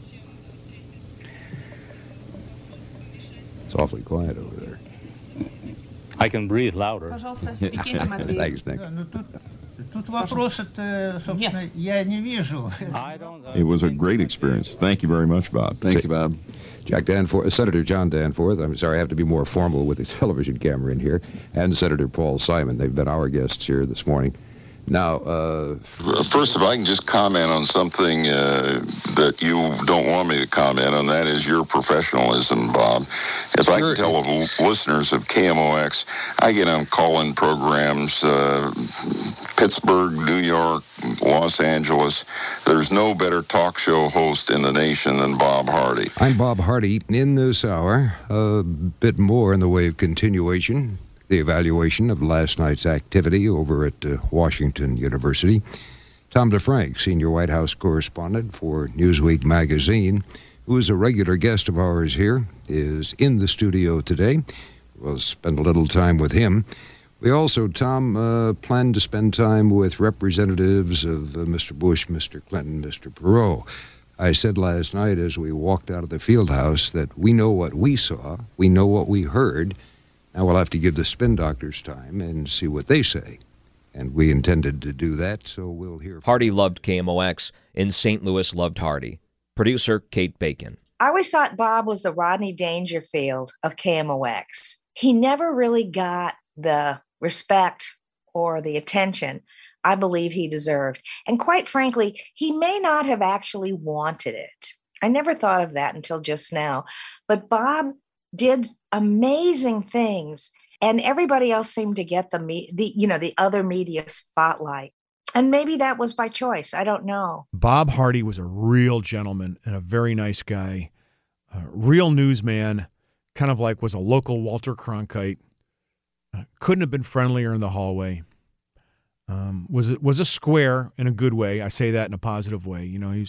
It's awfully quiet over there. I can breathe louder. Thanks, Nick. It was a great experience. Thank you very much, Bob. Thank you, Bob. Senator John Danforth, I'm sorry, I have to be more formal with the television camera in here, and Senator Paul Simon. They've been our guests here this morning. Now, first of all, I can just comment on something that you don't want me to comment on. That is your professionalism, Bob. As I can tell the listeners of KMOX, I get on call-in programs, Pittsburgh, New York, Los Angeles. There's no better talk show host in the nation than Bob Hardy. I'm Bob Hardy. In this hour, a bit more in the way of continuation, the evaluation of last night's activity over at Washington University. Tom DeFrank, senior White House correspondent for Newsweek magazine, who is a regular guest of ours here, is in the studio today. We'll spend a little time with him. We also, Tom, plan to spend time with representatives of Mr. Bush, Mr. Clinton, Mr. Perot. I said last night as we walked out of the field house that we know what we saw, we know what we heard. Now we'll have to give the spin doctors time and see what they say. And we intended to do that, so we'll hear. Hardy loved KMOX, and St. Louis loved Hardy. Producer Kate Bacon. I always thought Bob was the Rodney Dangerfield of KMOX. He never really got the respect or the attention I believe he deserved. And quite frankly, he may not have actually wanted it. I never thought of that until just now. But Bob did amazing things, and everybody else seemed to get the other media spotlight. And maybe that was by choice. I don't know. Bob Hardy was a real gentleman and a very nice guy, a real newsman, kind of like was a local Walter Cronkite. Couldn't have been friendlier in the hallway. Was a square in a good way. I say that in a positive way. You know,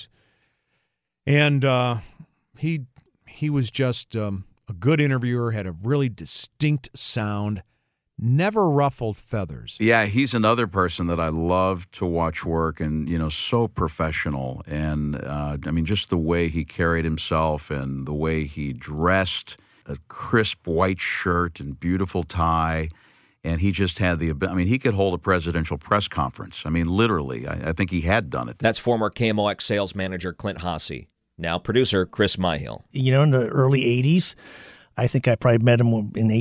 he was just a good interviewer, had a really distinct sound. Never ruffled feathers. Yeah, he's another person that I love to watch work, and, you know, so professional. And, I mean, just the way he carried himself and the way he dressed, a crisp white shirt and beautiful tie. And he just had he could hold a presidential press conference. I mean, literally, I think he had done it. That's former KMOX sales manager Clint Hasse. Now producer Chris Myhill. You know, in the early 80s, I think I probably met him in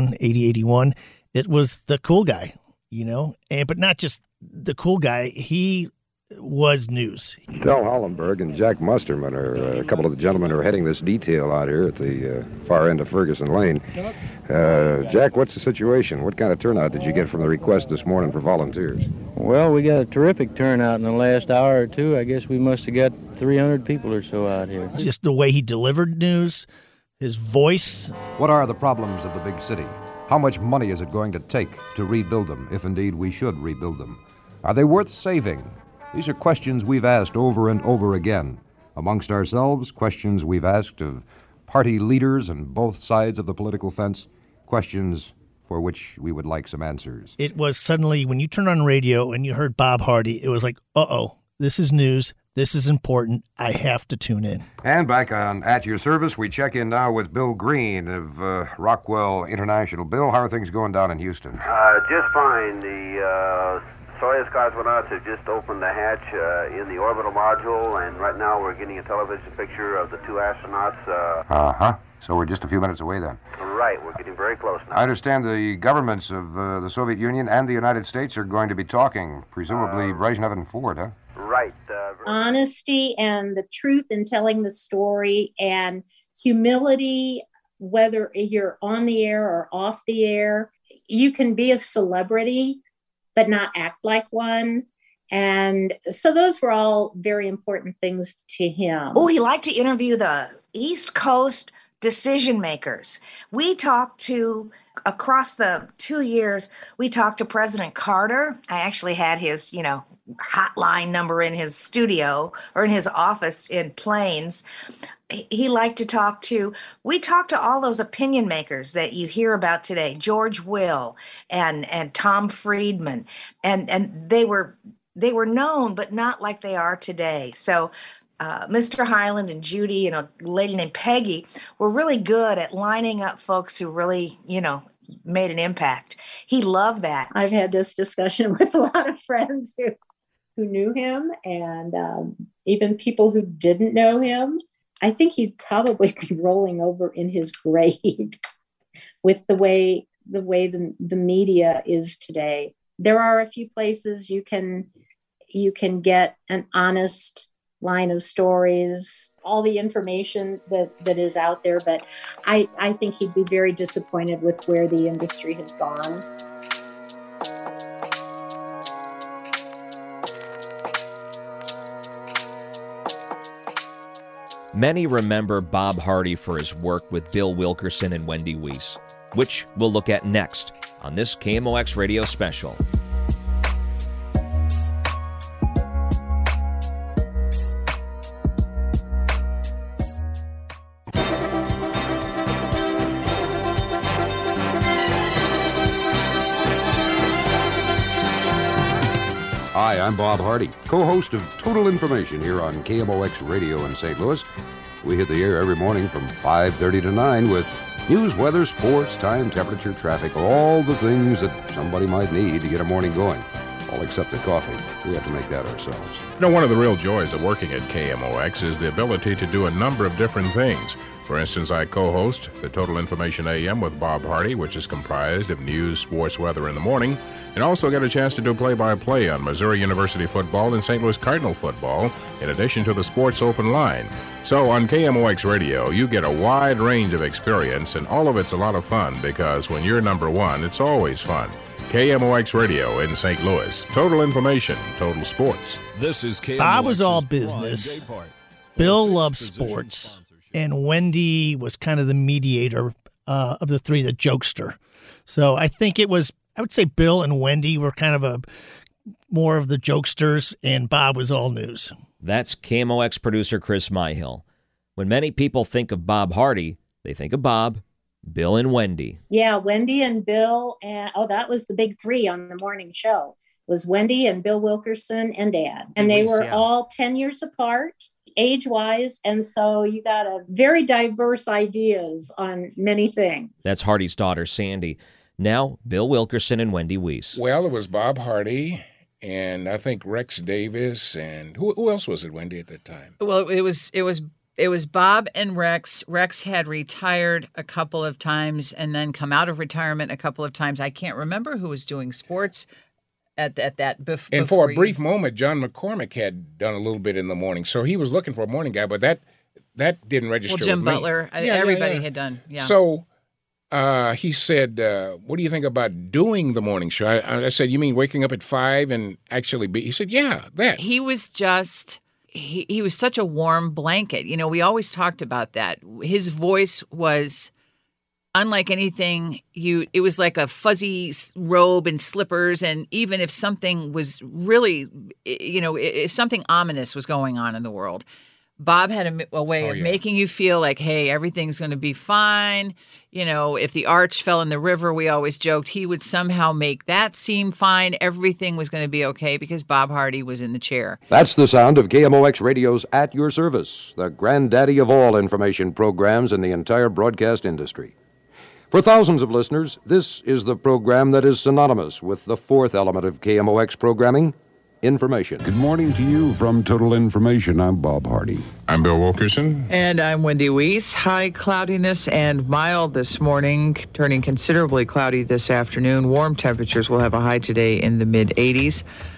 81. It was the cool guy, you know, but not just the cool guy. He was news. Del Hollenberg and Jack Musterman are a couple of the gentlemen who are heading this detail out here at the far end of Ferguson Lane. Jack, what's the situation? What kind of turnout did you get from the request this morning for volunteers? Well, we got a terrific turnout in the last hour or two. I guess we must have got 300 people or so out here. Just the way he delivered news, his voice. What are the problems of the big city? How much money is it going to take to rebuild them, if indeed we should rebuild them? Are they worth saving? These are questions we've asked over and over again. Amongst ourselves, questions we've asked of party leaders on both sides of the political fence, questions for which we would like some answers. It was suddenly, when you turned on radio and you heard Bob Hardy, it was like, uh-oh, this is news. This is important. I have to tune in. And back on At Your Service, we check in now with Bill Green of Rockwell International. Bill, how are things going down in Houston? Just fine. The Soyuz cosmonauts have just opened the hatch in the orbital module, and right now we're getting a television picture of the two astronauts. So we're just a few minutes away then. Right, we're getting very close now. I understand the governments of the Soviet Union and the United States are going to be talking, presumably Brezhnev and Ford, huh? Right. Honesty and the truth in telling the story, and humility, whether you're on the air or off the air. You can be a celebrity, but not act like one. And so those were all very important things to him. Oh, he liked to interview the East Coast decision makers. We talked to, across the 2 years, we talked to President Carter. I actually had his, hotline number in his studio or in his office in Plains. He liked to talk to, we talked to all those opinion makers that you hear about today, George Will and Tom Friedman, and they were known, but not like they are today. So Mr. Hyland and Judy and a lady named Peggy were really good at lining up folks who really, made an impact. He loved that. I've had this discussion with a lot of friends who knew him, and even people who didn't know him. I think he'd probably be rolling over in his grave with the way the media is today. There are a few places you can get an honest line of stories, all the information that is out there, but I think he'd be very disappointed with where the industry has gone. Many remember Bob Hardy for his work with Bill Wilkerson and Wendy Weiss, which we'll look at next on this KMOX radio special. Hi, I'm Bob Hardy, co-host of Total Information here on KMOX Radio in St. Louis. We hit the air every morning from 5:30 to 9 with news, weather, sports, time, temperature, traffic, all the things that somebody might need to get a morning going. All except the coffee. We have to make that ourselves. You know, one of the real joys of working at KMOX is the ability to do a number of different things. For instance, I co-host the Total Information AM with Bob Hardy, which is comprised of news, sports, weather in the morning, and also get a chance to do play-by-play on Missouri University football and St. Louis Cardinal football, in addition to the Sports Open Line. So on KMOX Radio, you get a wide range of experience, and all of it's a lot of fun, because when you're number one, it's always fun. KMOX Radio in St. Louis. Total information, total sports. This is KMOX. Bob was all business. Bill loved sports. And Wendy was kind of the mediator of the three, the jokester. So I think I would say Bill and Wendy were kind of more of the jokesters, and Bob was all news. That's KMOX producer Chris Myhill. When many people think of Bob Hardy, they think of Bob, Bill, and Wendy. Yeah, Wendy and Bill. That was the big three on the morning show. It was Wendy and Bill Wilkerson and Dad. And they were all 10 years apart, age-wise, and so you got a very diverse ideas on many things. That's Hardy's daughter, Sandy. Now, Bill Wilkerson and Wendy Weiss. Well, it was Bob Hardy, and I think Rex Davis, and who else was it, Wendy, at that time? Well, it was Bob and Rex. Rex had retired a couple of times and then come out of retirement a couple of times. I can't remember who was doing sports at that before. And for a brief moment, John McCormick had done a little bit in the morning, so he was looking for a morning guy, but that didn't register with me. Well, Jim Butler, everybody had done, yeah. So he said, what do you think about doing the morning show? I said, you mean waking up at 5 and actually be? He said, yeah, that. He was just... He was such a warm blanket. You know, we always talked about that. His voice was unlike anything it was like a fuzzy robe and slippers. And even if something was really, if something ominous was going on in the world, Bob had a way of making you feel like, hey, everything's going to be fine. You know, if the arch fell in the river, we always joked he would somehow make that seem fine. Everything was going to be okay because Bob Hardy was in the chair. That's the sound of KMOX Radio's At Your Service, the granddaddy of all information programs in the entire broadcast industry. For thousands of listeners, this is the program that is synonymous with the fourth element of KMOX programming, information. Good morning to you from Total Information. I'm Bob Hardy. I'm Bill Wilkerson. And I'm Wendy Weiss. High cloudiness and mild this morning, turning considerably cloudy this afternoon. Warm temperatures will have a high today in the mid-80s.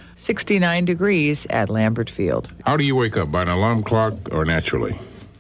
69 degrees at Lambert Field. How do you wake up, by an alarm clock or naturally?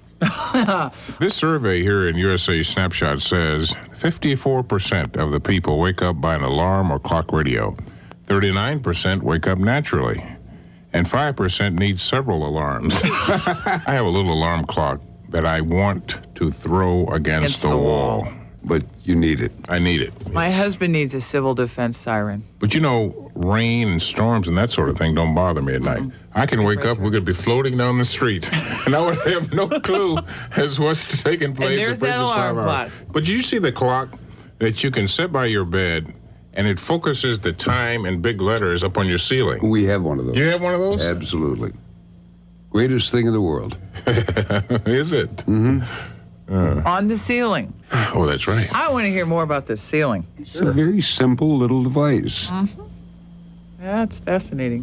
This survey here in USA Snapshot says 54% of the people wake up by an alarm or clock radio. 39% wake up naturally, and 5% need several alarms. I have a little alarm clock that I want to throw against the wall. But you need it. I need it. My husband needs a civil defense siren. But you know, rain and storms and that sort of thing don't bother me at night. I can wake up, we're going to be floating down the street, and I would have no clue as what's taking place. And there's that alarm clock. But you see the clock that you can set by your bed, and it focuses the time in big letters up on your ceiling. We have one of those. You have one of those? Absolutely. Greatest thing in the world. Is it? Mm-hmm. On the ceiling. Oh, that's right. I want to hear more about the ceiling. It's a very simple little device. Mm-hmm. That's fascinating.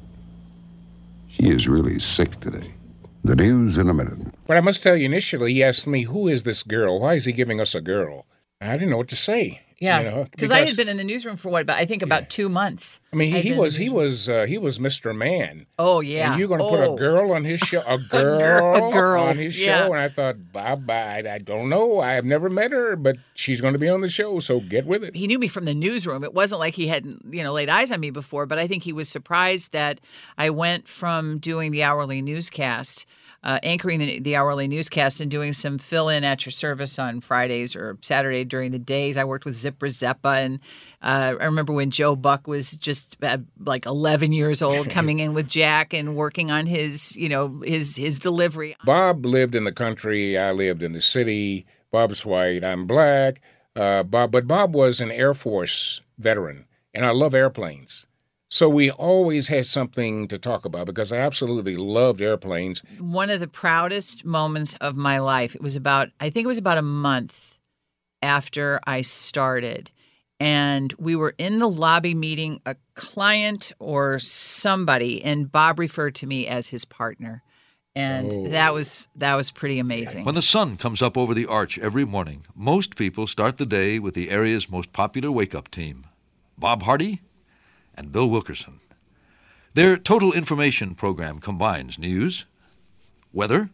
She is really sick today. The news in a minute. But I must tell you, initially, he asked me, who is this girl? Why is he giving us a girl? I didn't know what to say. Yeah, because I had been in the newsroom for about 2 months. I mean, he was Mr. Man. Oh yeah, and you're going to put a girl on his show, a girl on his show, and I thought, Bob, I don't know, I have never met her, but she's going to be on the show, so get with it. He knew me from the newsroom. It wasn't like he hadn't laid eyes on me before, but I think he was surprised that I went from doing the hourly newscast. Anchoring the hourly newscast and doing some fill-in at your service on Fridays or Saturday during the days. I worked with Zipper Zeppa, and I remember when Joe Buck was just like 11 years old, coming in with Jack and working on his delivery. Bob lived in the country. I lived in the city. Bob's white. I'm black. But Bob was an Air Force veteran, and I love airplanes. So we always had something to talk about because I absolutely loved airplanes. One of the proudest moments of my life, I think it was about a month after I started. And we were in the lobby meeting a client or somebody, and Bob referred to me as his partner. And that was pretty amazing. When the sun comes up over the arch every morning, most people start the day with the area's most popular wake-up team, Bob Hardy and Bill Wilkerson. Their total information program combines news, weather,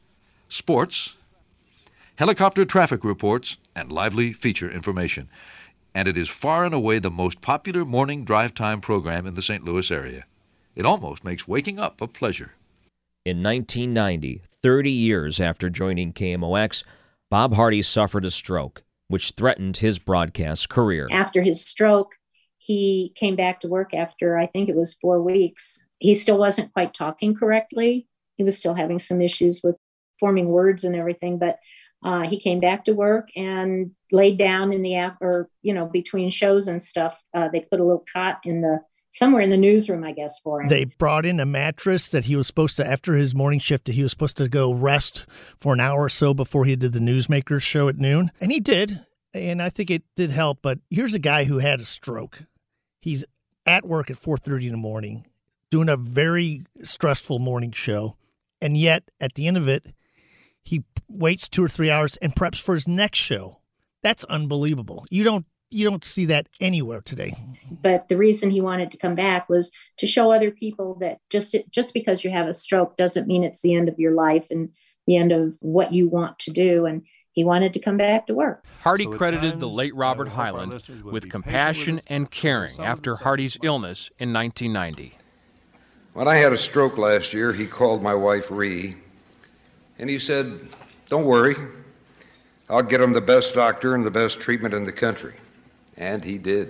sports, helicopter traffic reports, and lively feature information. And it is far and away the most popular morning drive time program in the St. Louis area. It almost makes waking up a pleasure. In 1990, 30 years after joining KMOX, Bob Hardy suffered a stroke, which threatened his broadcast career. After his stroke, he came back to work after, I think it was 4 weeks. He still wasn't quite talking correctly. He was still having some issues with forming words and everything, but he came back to work and laid down in the between shows and stuff. They put a little cot somewhere in the newsroom, I guess, for him. They brought in a mattress that he was supposed to, after his morning shift, he was supposed to go rest for an hour or so before he did the Newsmakers show at noon. And he did, and I think it did help. But here's a guy who had a stroke. He's at work at 4:30 in the morning, doing a very stressful morning show. And yet, at the end of it, he waits 2 or 3 hours and preps for his next show. That's unbelievable. You don't see that anywhere today. But the reason he wanted to come back was to show other people that just because you have a stroke doesn't mean it's the end of your life and the end of what you want to do. And he wanted to come back to work. Hardy credited the late Robert Hyland with compassion and caring after Hardy's illness in 1990. When I had a stroke last year, he called my wife, Ree, and he said, "Don't worry. I'll get him the best doctor and the best treatment in the country." And he did.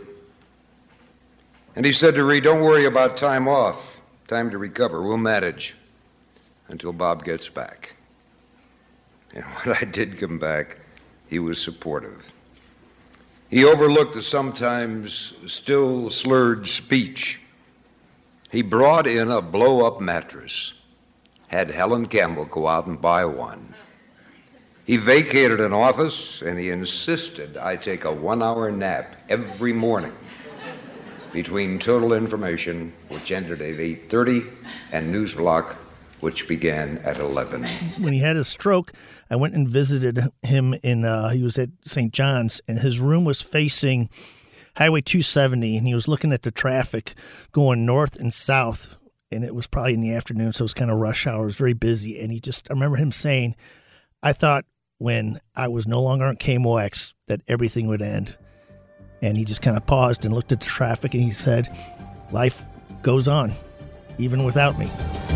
And he said to Ree, "Don't worry about time off. Time to recover. We'll manage until Bob gets back." And when I did come back, he was supportive. He overlooked the sometimes still slurred speech. He brought in a blow-up mattress, had Helen Campbell go out and buy one. He vacated an office, and he insisted I take a 1-hour nap every morning between Total Information, which ended at 8:30, and Newsblock, which began at 11. When he had his stroke, I went and visited him he was at St. John's, and his room was facing Highway 270, and he was looking at the traffic going north and south, and it was probably in the afternoon, so it was kind of rush hour. It was very busy, and I remember him saying, "I thought when I was no longer on KMOX that everything would end." And he just kind of paused and looked at the traffic, and he said, "Life goes on, even without me."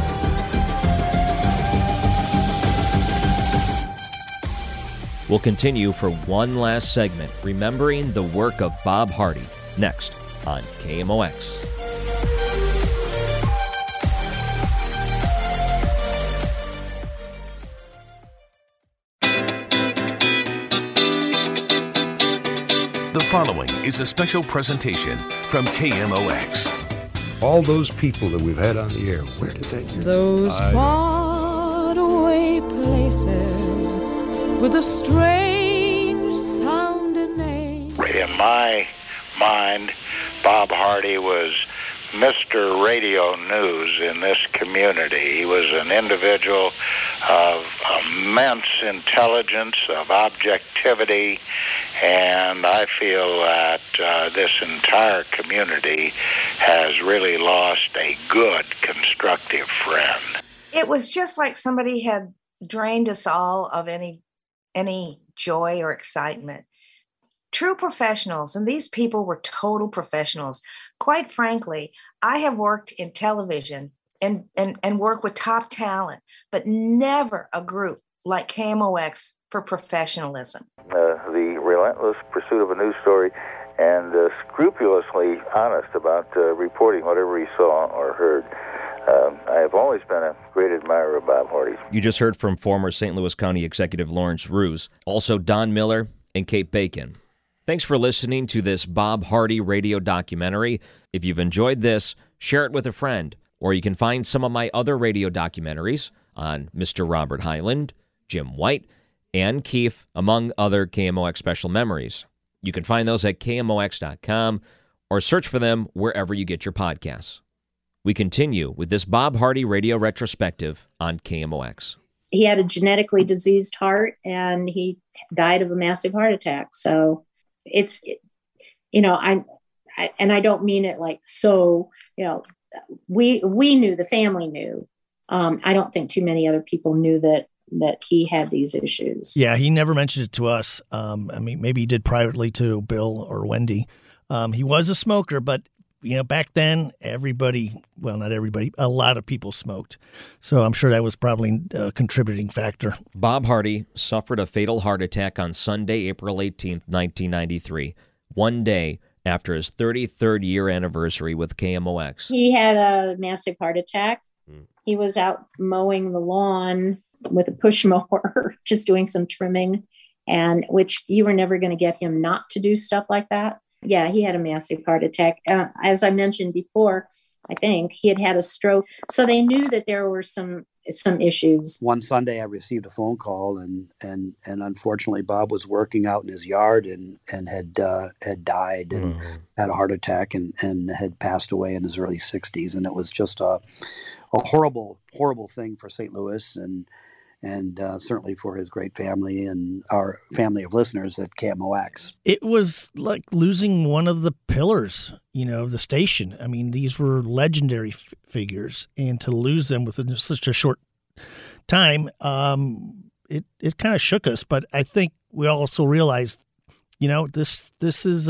We'll continue for one last segment, remembering the work of Bob Hardy, next on KMOX. The following is a special presentation from KMOX. All those people that we've had on the air, where did that hear? Those faraway places with a strange sounding name. In my mind, Bob Hardy was Mr. Radio News in this community. He was an individual of immense intelligence, of objectivity, and I feel that this entire community has really lost a good, constructive friend. It was just like somebody had drained us all of any joy or excitement. True professionals, and these people were total professionals. Quite frankly, I have worked in television and worked with top talent, but never a group like KMOX for professionalism. The relentless pursuit of a news story and scrupulously honest about reporting whatever he saw or heard. I have always been a great admirer of Bob Hardy. You just heard from former St. Louis County Executive Lawrence Roos, also Don Miller and Kate Bacon. Thanks for listening to this Bob Hardy radio documentary. If you've enjoyed this, share it with a friend, or you can find some of my other radio documentaries on Mr. Robert Hyland, Jim White, and Keefe, among other KMOX special memories. You can find those at KMOX.com or search for them wherever you get your podcasts. We continue with this Bob Hardy radio retrospective on KMOX. He had a genetically diseased heart, and he died of a massive heart attack. So it's, I don't mean it like, so, we knew, the family knew. I don't think too many other people knew that he had these issues. Yeah, he never mentioned it to us. Maybe he did privately to Bill or Wendy. He was a smoker, but back then, not everybody, a lot of people smoked. So I'm sure that was probably a contributing factor. Bob Hardy suffered a fatal heart attack on Sunday, April 18th, 1993, one day after his 33rd year anniversary with KMOX. He had a massive heart attack. He was out mowing the lawn with a push mower, just doing some trimming, and which you were never going to get him not to do stuff like that. Yeah, he had a massive heart attack. As I mentioned before, I think he had a stroke. So they knew that there were some issues. One Sunday I received a phone call, and unfortunately Bob was working out in his yard and had died and had a heart attack and had passed away in his early 60s. And it was just a horrible thing for St. Louis and certainly for his great family and our family of listeners at KMOX. It was like losing one of the pillars, of the station. I mean, these were legendary figures, and to lose them within such a short time, it kind of shook us. But I think we also realized, this is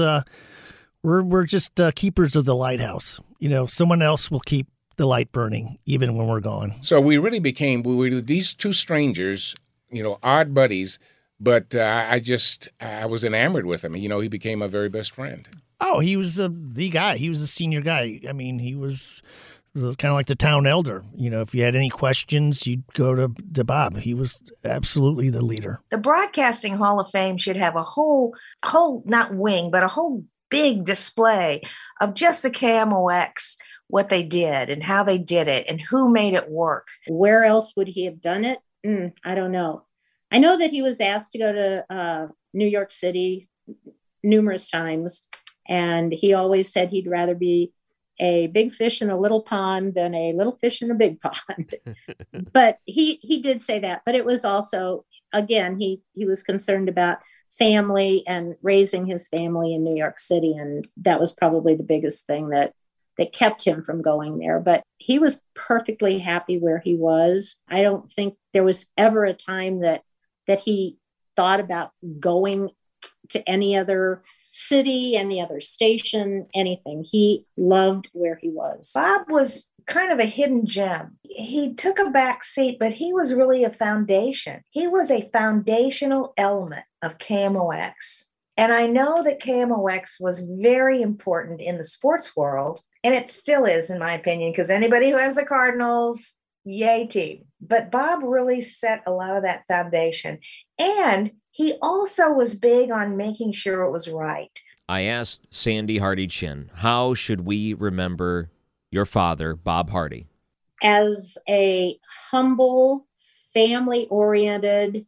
we're just keepers of the lighthouse. Someone else will keep the light burning even when we're gone. So we really we were these two strangers, odd buddies, but I was enamored with him. He became my very best friend. Oh, he was the guy. He was the senior guy. I mean, he was kind of like the town elder. If you had any questions, you'd go to Bob. He was absolutely the leader. The Broadcasting Hall of Fame should have a whole not wing, but a whole big display of just the KMOX, what they did and how they did it and who made it work. Where else would he have done it? I don't know. I know that he was asked to go to New York City numerous times, and he always said he'd rather be a big fish in a little pond than a little fish in a big pond. But he did say that. But it was also, again, he was concerned about family and raising his family in New York City, and that was probably the biggest thing that kept him from going there. But he was perfectly happy where he was. I don't think there was ever a time that he thought about going to any other city, any other station, anything. He loved where he was. Bob was kind of a hidden gem. He took a back seat, but he was really a foundation. He was a foundational element of KMOX. And I know that KMOX was very important in the sports world, and it still is, in my opinion, because anybody who has the Cardinals, yay team. But Bob really set a lot of that foundation. And he also was big on making sure it was right. I asked Sandy Hardy Chin, how should we remember your father, Bob Hardy? As a humble, family-oriented,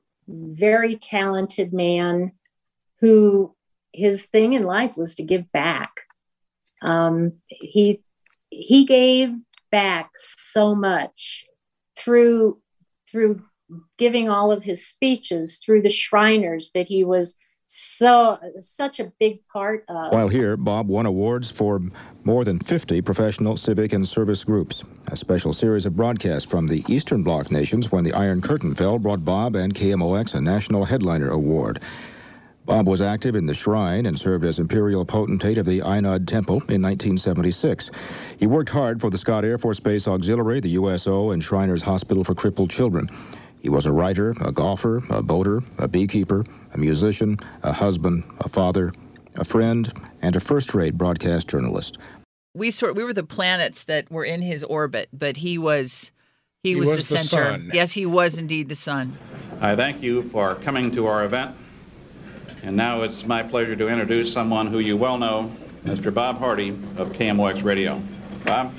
very talented man who his thing in life was to give back. He gave back so much through giving all of his speeches, through the Shriners that he was such a big part of. While here, Bob won awards for more than 50 professional, civic, and service groups. A special series of broadcasts from the Eastern Bloc nations when the Iron Curtain fell brought Bob and KMOX a National Headliner Award. Bob was active in the Shrine and served as Imperial Potentate of the Einod Temple in 1976. He worked hard for the Scott Air Force Base Auxiliary, the USO, and Shriners Hospital for Crippled Children. He was a writer, a golfer, a boater, a beekeeper, a musician, a husband, a father, a friend, and a first-rate broadcast journalist. We were the planets that were in his orbit, but he was the center. Sun. Yes, he was indeed the sun. I thank you for coming to our event. And now it's my pleasure to introduce someone who you well know, Mr. Bob Hardy of KMOX Radio. Bob?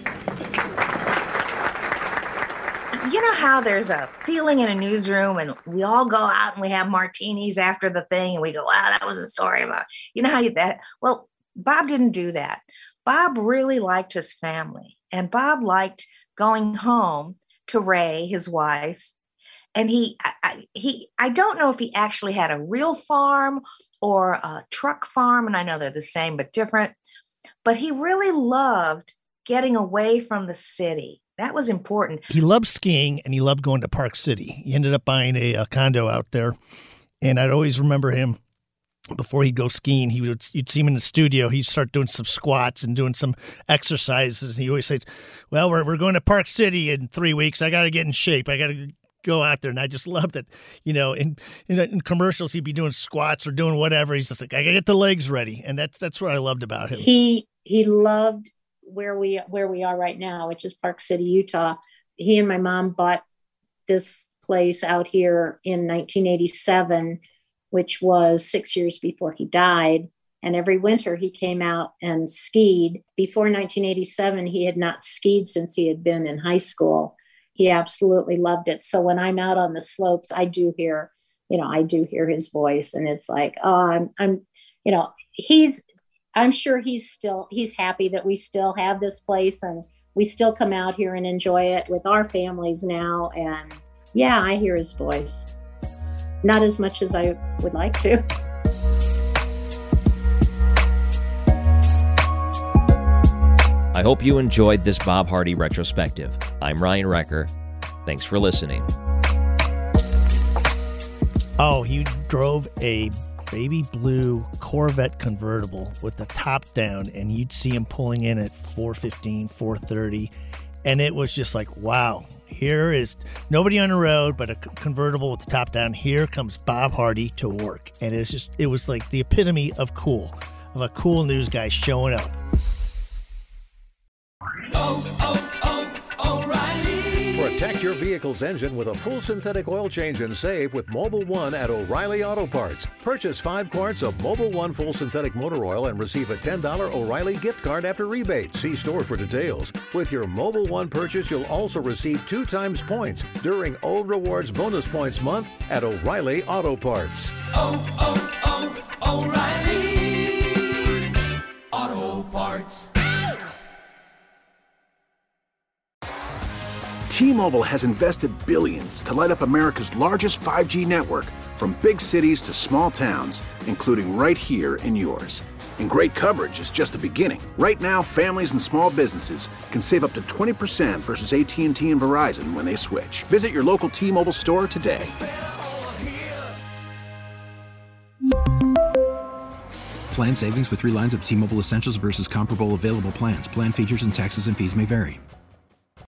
You know how there's a feeling in a newsroom and we all go out and we have martinis after the thing and we go, wow, that was a story about, you know how that, well, Bob didn't do that. Bob really liked his family, and Bob liked going home to Ray, his wife. And I don't know if he actually had a real farm or a truck farm. And I know they're the same, but different, but he really loved getting away from the city. That was important. He loved skiing and he loved going to Park City. He ended up buying a condo out there. And I'd always remember him before he'd go skiing. You'd see him in the studio. He'd start doing some squats and doing some exercises. And he always says, well, we're going to Park City in 3 weeks. I got to get in shape. I got to go out there. And I just loved it. You know, in commercials, he'd be doing squats or doing whatever. He's just like, I got to get the legs ready. And that's what I loved about him. He loved where we are right now, which is Park City, Utah. He and my mom bought this place out here in 1987, which was 6 years before he died. And every winter he came out and skied. Before 1987, he had not skied since he had been in high school. He absolutely loved it. So when I'm out on the slopes, I do hear his voice, and it's like, oh, I'm sure he's happy that we still have this place and we still come out here and enjoy it with our families now. And yeah, I hear his voice. Not as much as I would like to. I hope you enjoyed this Bob Hardy retrospective. I'm Ryan Recker. Thanks for listening. Oh, he drove a baby blue Corvette convertible with the top down, and you'd see him pulling in at 4:15, 4:30, and it was just like, wow, here is nobody on the road but a convertible with the top down. Here comes Bob Hardy to work, and it was like the epitome of a cool news guy showing up. Protect your vehicle's engine with a full synthetic oil change and save with Mobil 1 at O'Reilly Auto Parts. Purchase 5 quarts of Mobil 1 full synthetic motor oil and receive a $10 O'Reilly gift card after rebate. See store for details. With your Mobil 1 purchase, you'll also receive 2 times points during O Rewards Bonus Points Month at O'Reilly Auto Parts. O'Reilly Auto Parts. T-Mobile has invested billions to light up America's largest 5G network, from big cities to small towns, including right here in yours. And great coverage is just the beginning. Right now, families and small businesses can save up to 20% versus AT&T and Verizon when they switch. Visit your local T-Mobile store today. Plan savings with 3 lines of T-Mobile Essentials versus comparable available plans. Plan features and taxes and fees may vary.